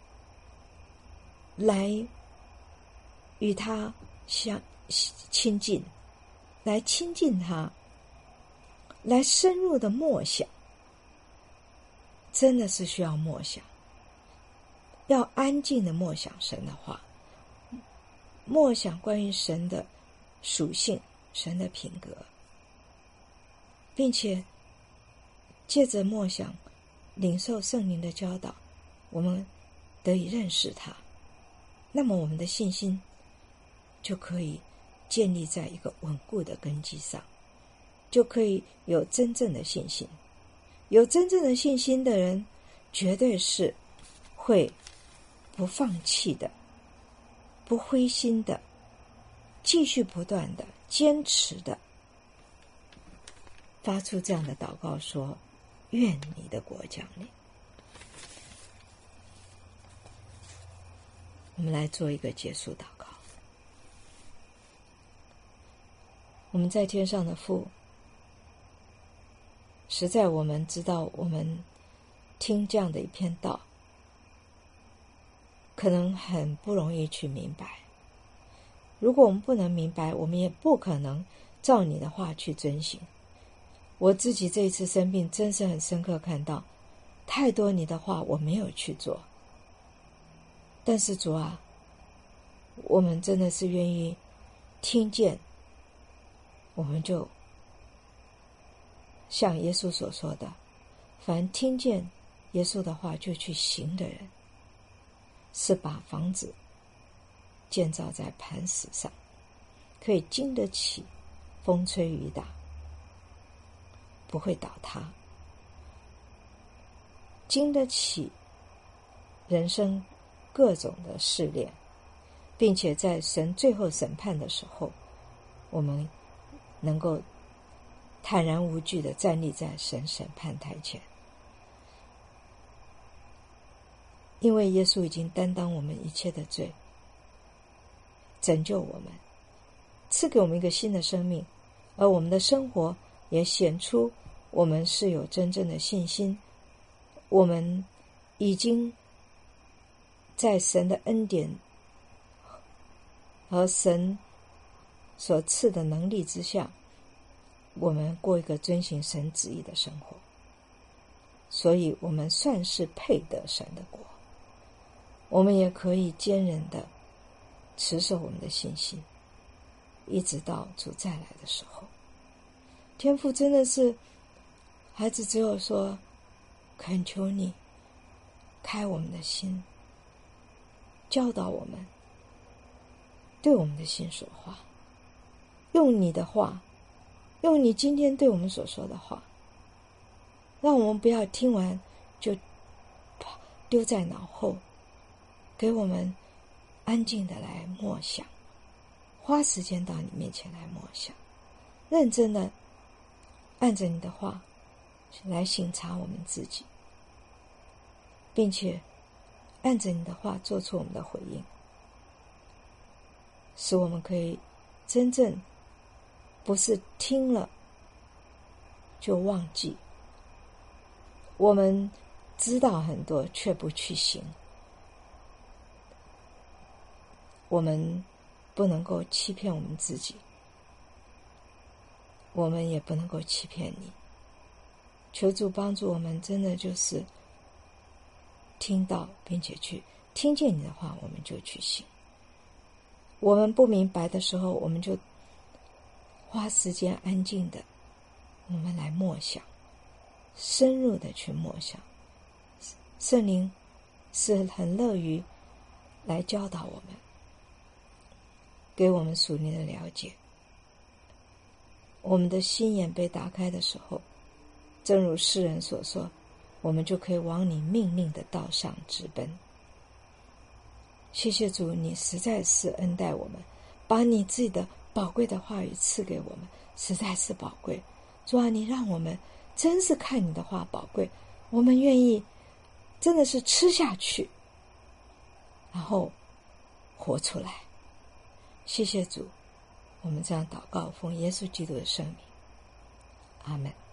来与他亲近，来亲近他，来深入的默想。真的是需要默想。 要安静的默想神的话，默想关于神的属性、神的品格，并且借着默想领受圣灵的教导，我们得以认识他，那么我们的信心就可以建立在一个稳固的根基上，就可以有真正的信心。有真正的信心的人，绝对是会不放弃的，不灰心的，继续不断的坚持的发出这样的祷告说，愿你的国降临。我们来做一个结束祷告。我们在天上的父，实在我们知道，我们听这样的一篇道，可能很不容易去明白。如果我们不能明白，我们也不可能照你的话去遵行。我自己这一次生病，真是很深刻看到，太多你的话我没有去做。但是主啊，我们真的是愿意听见，我们就像耶稣所说的，凡听见耶稣的话就去行的人，是把房子建造在磐石上，可以经得起风吹雨打，不会倒塌，经得起人生各种的试炼，并且在神最后审判的时候，我们能够坦然无惧地站立在神审判台前。因为耶稣已经担当我们一切的罪，拯救我们，赐给我们一个新的生命，而我们的生活也显出我们是有真正的信心，我们已经在神的恩典和神所赐的能力之下，我们过一个遵行神旨意的生活，所以我们算是配得神的国。我们也可以坚韧的持守我们的信心，一直到主再来的时候。天父真的是，孩子只有说，恳求你开我们的心，教导我们，对我们的心说话，用你的话，用你今天对我们所说的话，让我们不要听完就丢在脑后，给我们安静的来默想，花时间到你面前来默想，认真的按着你的话来省察我们自己，并且按着你的话做出我们的回应，使我们可以真正不是听了就忘记，我们知道很多却不去行。我们不能够欺骗我们自己，我们也不能够欺骗你。求主帮助我们，真的就是听到并且去听见你的话，我们就去行。我们不明白的时候，我们就花时间安静的，我们来默想，深入的去默想。圣灵是很乐于来教导我们，给我们属灵的了解。我们的心眼被打开的时候，正如诗人所说，我们就可以往你命令的道上直奔。谢谢主，你实在是恩待我们，把你自己的宝贵的话语赐给我们，实在是宝贵。主啊，你让我们真是看你的话宝贵，我们愿意真的是吃下去，然后活出来。谢谢主，我们这样祷告，奉耶稣基督的圣名，阿们。